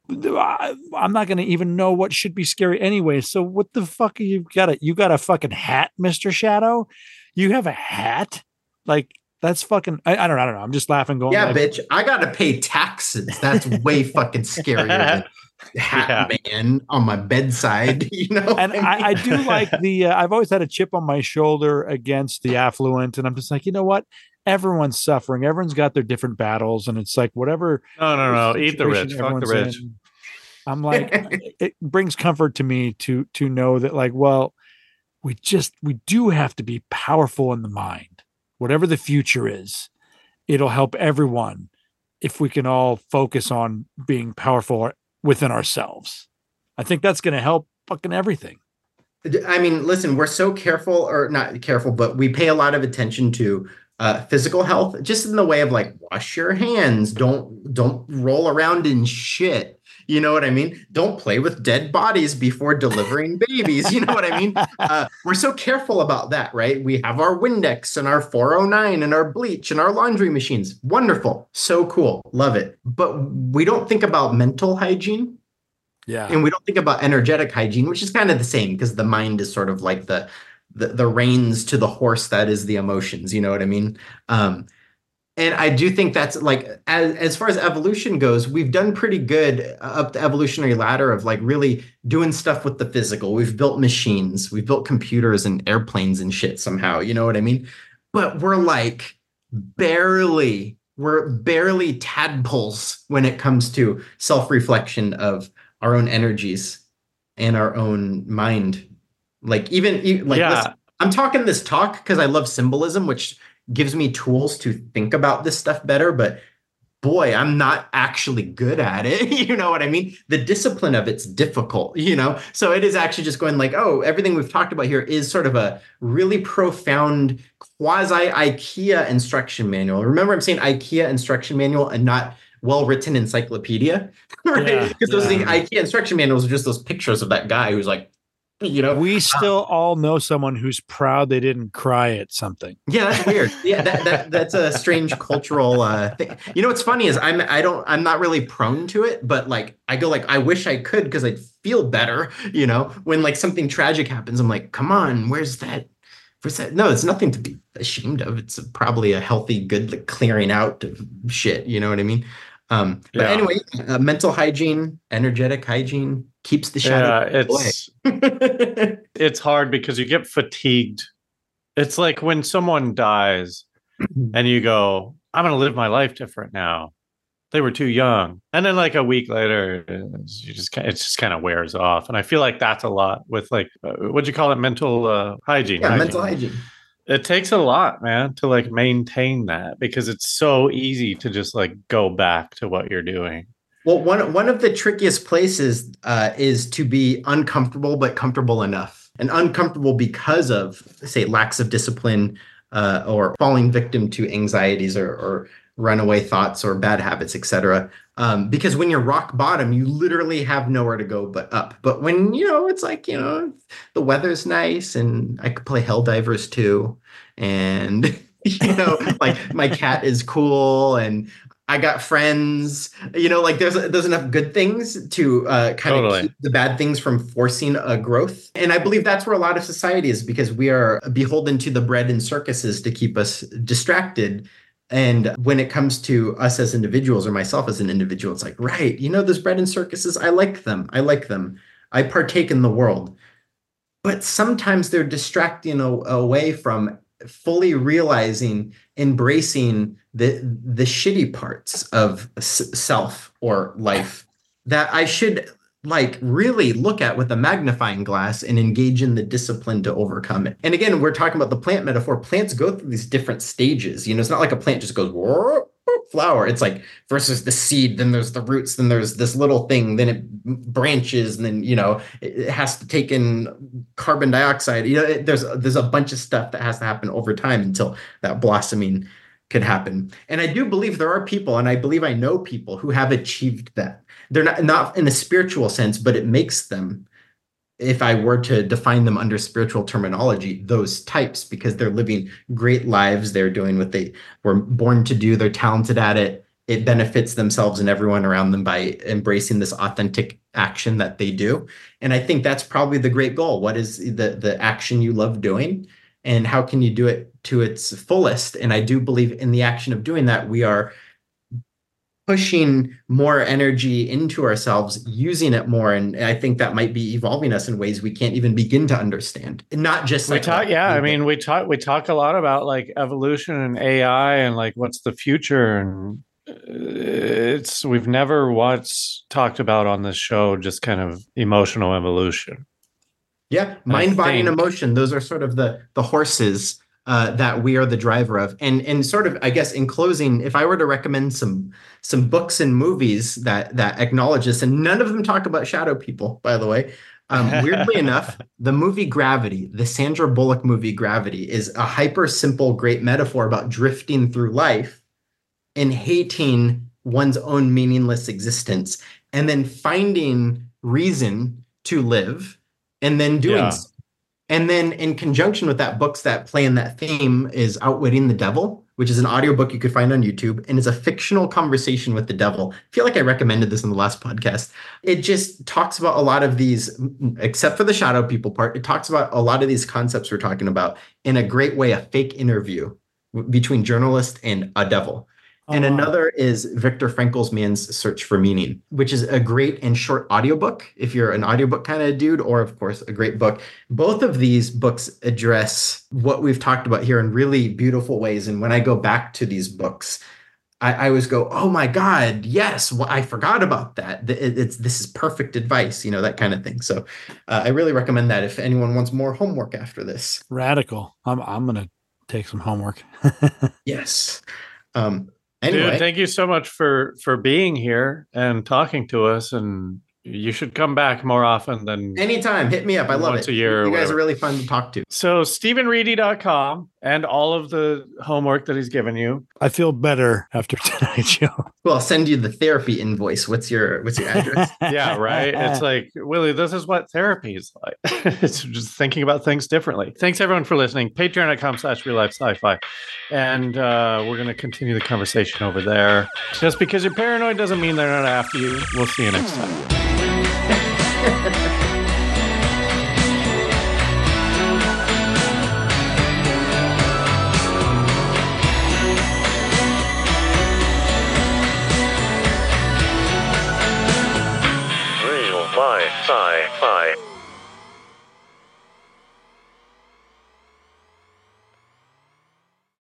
I, I'm not going to even know what should be scary anyway. So what the fuck are you got it? You got a fucking hat, Mister Shadow? You have a hat? Like that's fucking. I, I don't. I don't know. I'm just laughing. Going, yeah, like, bitch. I gotta pay taxes. That's way fucking scarier than Hat Man on my bedside. You know, And I, I do like the. Uh, I've always had a chip on my shoulder against the affluent, and I'm just like, you know what? Everyone's suffering. Everyone's got their different battles, and it's like whatever. No, no, no. Eat the situation rich. Fuck the everyone's rich. in, I'm like, it- it brings comfort to me to to know that, like, well, we just we do have to be powerful in the mind. Whatever the future is, it'll help everyone if we can all focus on being powerful within ourselves. I think that's going to help fucking everything. I mean, listen, we're so careful, or not careful, but we pay a lot of attention to uh, physical health, just in the way of like, wash your hands, don't don't roll around in shit. You know what I mean? Don't play with dead bodies before delivering babies. You know what I mean? Uh, we're so careful about that, right? We have our Windex and our four oh nine and our bleach and our laundry machines. Wonderful. So cool. Love it. But we don't think about mental hygiene. Yeah. And we don't think about energetic hygiene, which is kind of the same because the mind is sort of like the, the the reins to the horse that is the emotions. You know what I mean? Um, and I do think that's like, as, as far as evolution goes, we've done pretty good up the evolutionary ladder of like really doing stuff with the physical. We've built machines, we've built computers and airplanes and shit somehow. You know what I mean? But we're like barely, we're barely tadpoles when it comes to self-reflection of our own energies and our own mind. Like even like Yeah. listen, I'm talking this talk because I love symbolism, which gives me tools to think about this stuff better. But boy, I'm not actually good at it. You know what I mean? The discipline of it's difficult, you know? So it is actually just going like, oh, everything we've talked about here is sort of a really profound quasi IKEA instruction manual. Remember, I'm saying IKEA instruction manual and not well-written encyclopedia, right? Yeah, Because those yeah. things, IKEA instruction manuals are just those pictures of that guy who's like, you know, We still all know someone who's proud they didn't cry at something. yeah, that's weird. Yeah, that, that that's a strange cultural uh, thing. You know, what's funny is I'm I don't I'm not really prone to it, but like I go like I wish I could because I'd feel better. You know, when like something tragic happens, I'm like, come on, where's that? Where's that? No, it's nothing to be ashamed of. It's probably a healthy, good like, clearing out of shit. You know what I mean? Um, but Yeah. anyway, uh, mental hygiene, energetic hygiene keeps the shadow Yeah, away. it's it's hard because you get fatigued. It's like when someone dies and you go, I'm going to live my life different now. They were too young. And then like a week later, it's, you just it just kind of wears off. And I feel like that's a lot with like, uh, what'd you call it? Mental uh, hygiene. Yeah, hygiene. mental hygiene. It takes a lot, man, to like maintain that because it's so easy to just like go back to what you're doing. Well, one one of the trickiest places uh, is to be uncomfortable but comfortable enough, and uncomfortable because of, say, lacks of discipline uh, or falling victim to anxieties or, or runaway thoughts or bad habits, et cetera. Um, because when you're rock bottom, you literally have nowhere to go but up. But when, you know, it's like, you know, the weather's nice and I could play Helldivers too. And, you know, like my cat is cool and I got friends, you know, like there's there's enough good things to uh, kind Totally. of keep the bad things from forcing a growth. And I believe that's where a lot of society is because we are beholden to the bread and circuses to keep us distracted. And when it comes to us as individuals or myself as an individual, it's like, right, you know, those bread and circuses, I like them. I like them. I partake in the world. But sometimes they're distracting a- away from fully realizing, embracing the the shitty parts of s- self or life that I should like really look at with a magnifying glass and engage in the discipline to overcome it. And again, we're talking about the plant metaphor. Plants go through these different stages. You know, it's not like a plant just goes whoa, flower. It's like versus the seed, then there's the roots, then there's this little thing, then it branches, and then, you know, it has to take in carbon dioxide. You know, it, there's there's a bunch of stuff that has to happen over time until that blossoming could happen. And I do believe there are people, and I believe I know people who have achieved that. They're not not in a spiritual sense, but it makes them, if I were to define them under spiritual terminology, those types, because they're living great lives. They're doing what they were born to do. They're talented at it. It benefits themselves and everyone around them by embracing this authentic action that they do. And I think that's probably the great goal. What is the, the action you love doing? And how can you do it to its fullest? And I do believe in the action of doing that, we are pushing more energy into ourselves, using it more. And I think that might be evolving us in ways we can't even begin to understand. And not just We like talk, yeah. I mean, we talk, we talk a lot about like evolution and A I and like what's the future, and it's we've never once talked about on this show just kind of emotional evolution. Yeah, mind, body, and think- emotion. Those are sort of the the horses uh, that we are the driver of. And and sort of, I guess, in closing, if I were to recommend some some books and movies that that acknowledge this, and none of them talk about shadow people, by the way. Um, weirdly enough, the movie Gravity, the Sandra Bullock movie Gravity, is a hyper simple, great metaphor about drifting through life and hating one's own meaningless existence, and then finding reason to live, and then doing Yeah. so. And then in conjunction with that, books that play in that theme is Outwitting the Devil which is an audiobook you could find on YouTube, and it's a fictional conversation with the devil. I feel like I recommended this in the last podcast. It just talks about a lot of these, except for the shadow people part, it talks about a lot of these concepts we're talking about in a great way, a fake interview between journalist and a devil. Oh, and another wow. is Viktor Frankl's Man's Search for Meaning, which is a great and short audiobook if you're an audiobook kind of dude, or of course, a great book. Both of these books address what we've talked about here in really beautiful ways. And when I go back to these books, I, I always go, oh my God, yes, well, I forgot about that. It, it's This is perfect advice, you know, that kind of thing. So uh, I really recommend that if anyone wants more homework after this. Radical. I'm, I'm going to take some homework. Yes. Um, Anyway. Dude, thank you so much for for being here and talking to us. And you should come back more often than anytime. Hit me up. I love once it. a year. You guys whatever. are really fun to talk to. So Stephen Reedy dot com and all of the homework that he's given you. I feel better after tonight's show. Well, I'll send you the therapy invoice. What's your what's your address? Yeah, right. It's like, Willie, this is what therapy is like. It's just thinking about things differently. Thanks everyone for listening. Patreon dot com slash real life sci-fi. And uh, we're gonna continue the conversation over there. Just because you're paranoid doesn't mean they're not after you. We'll see you next time.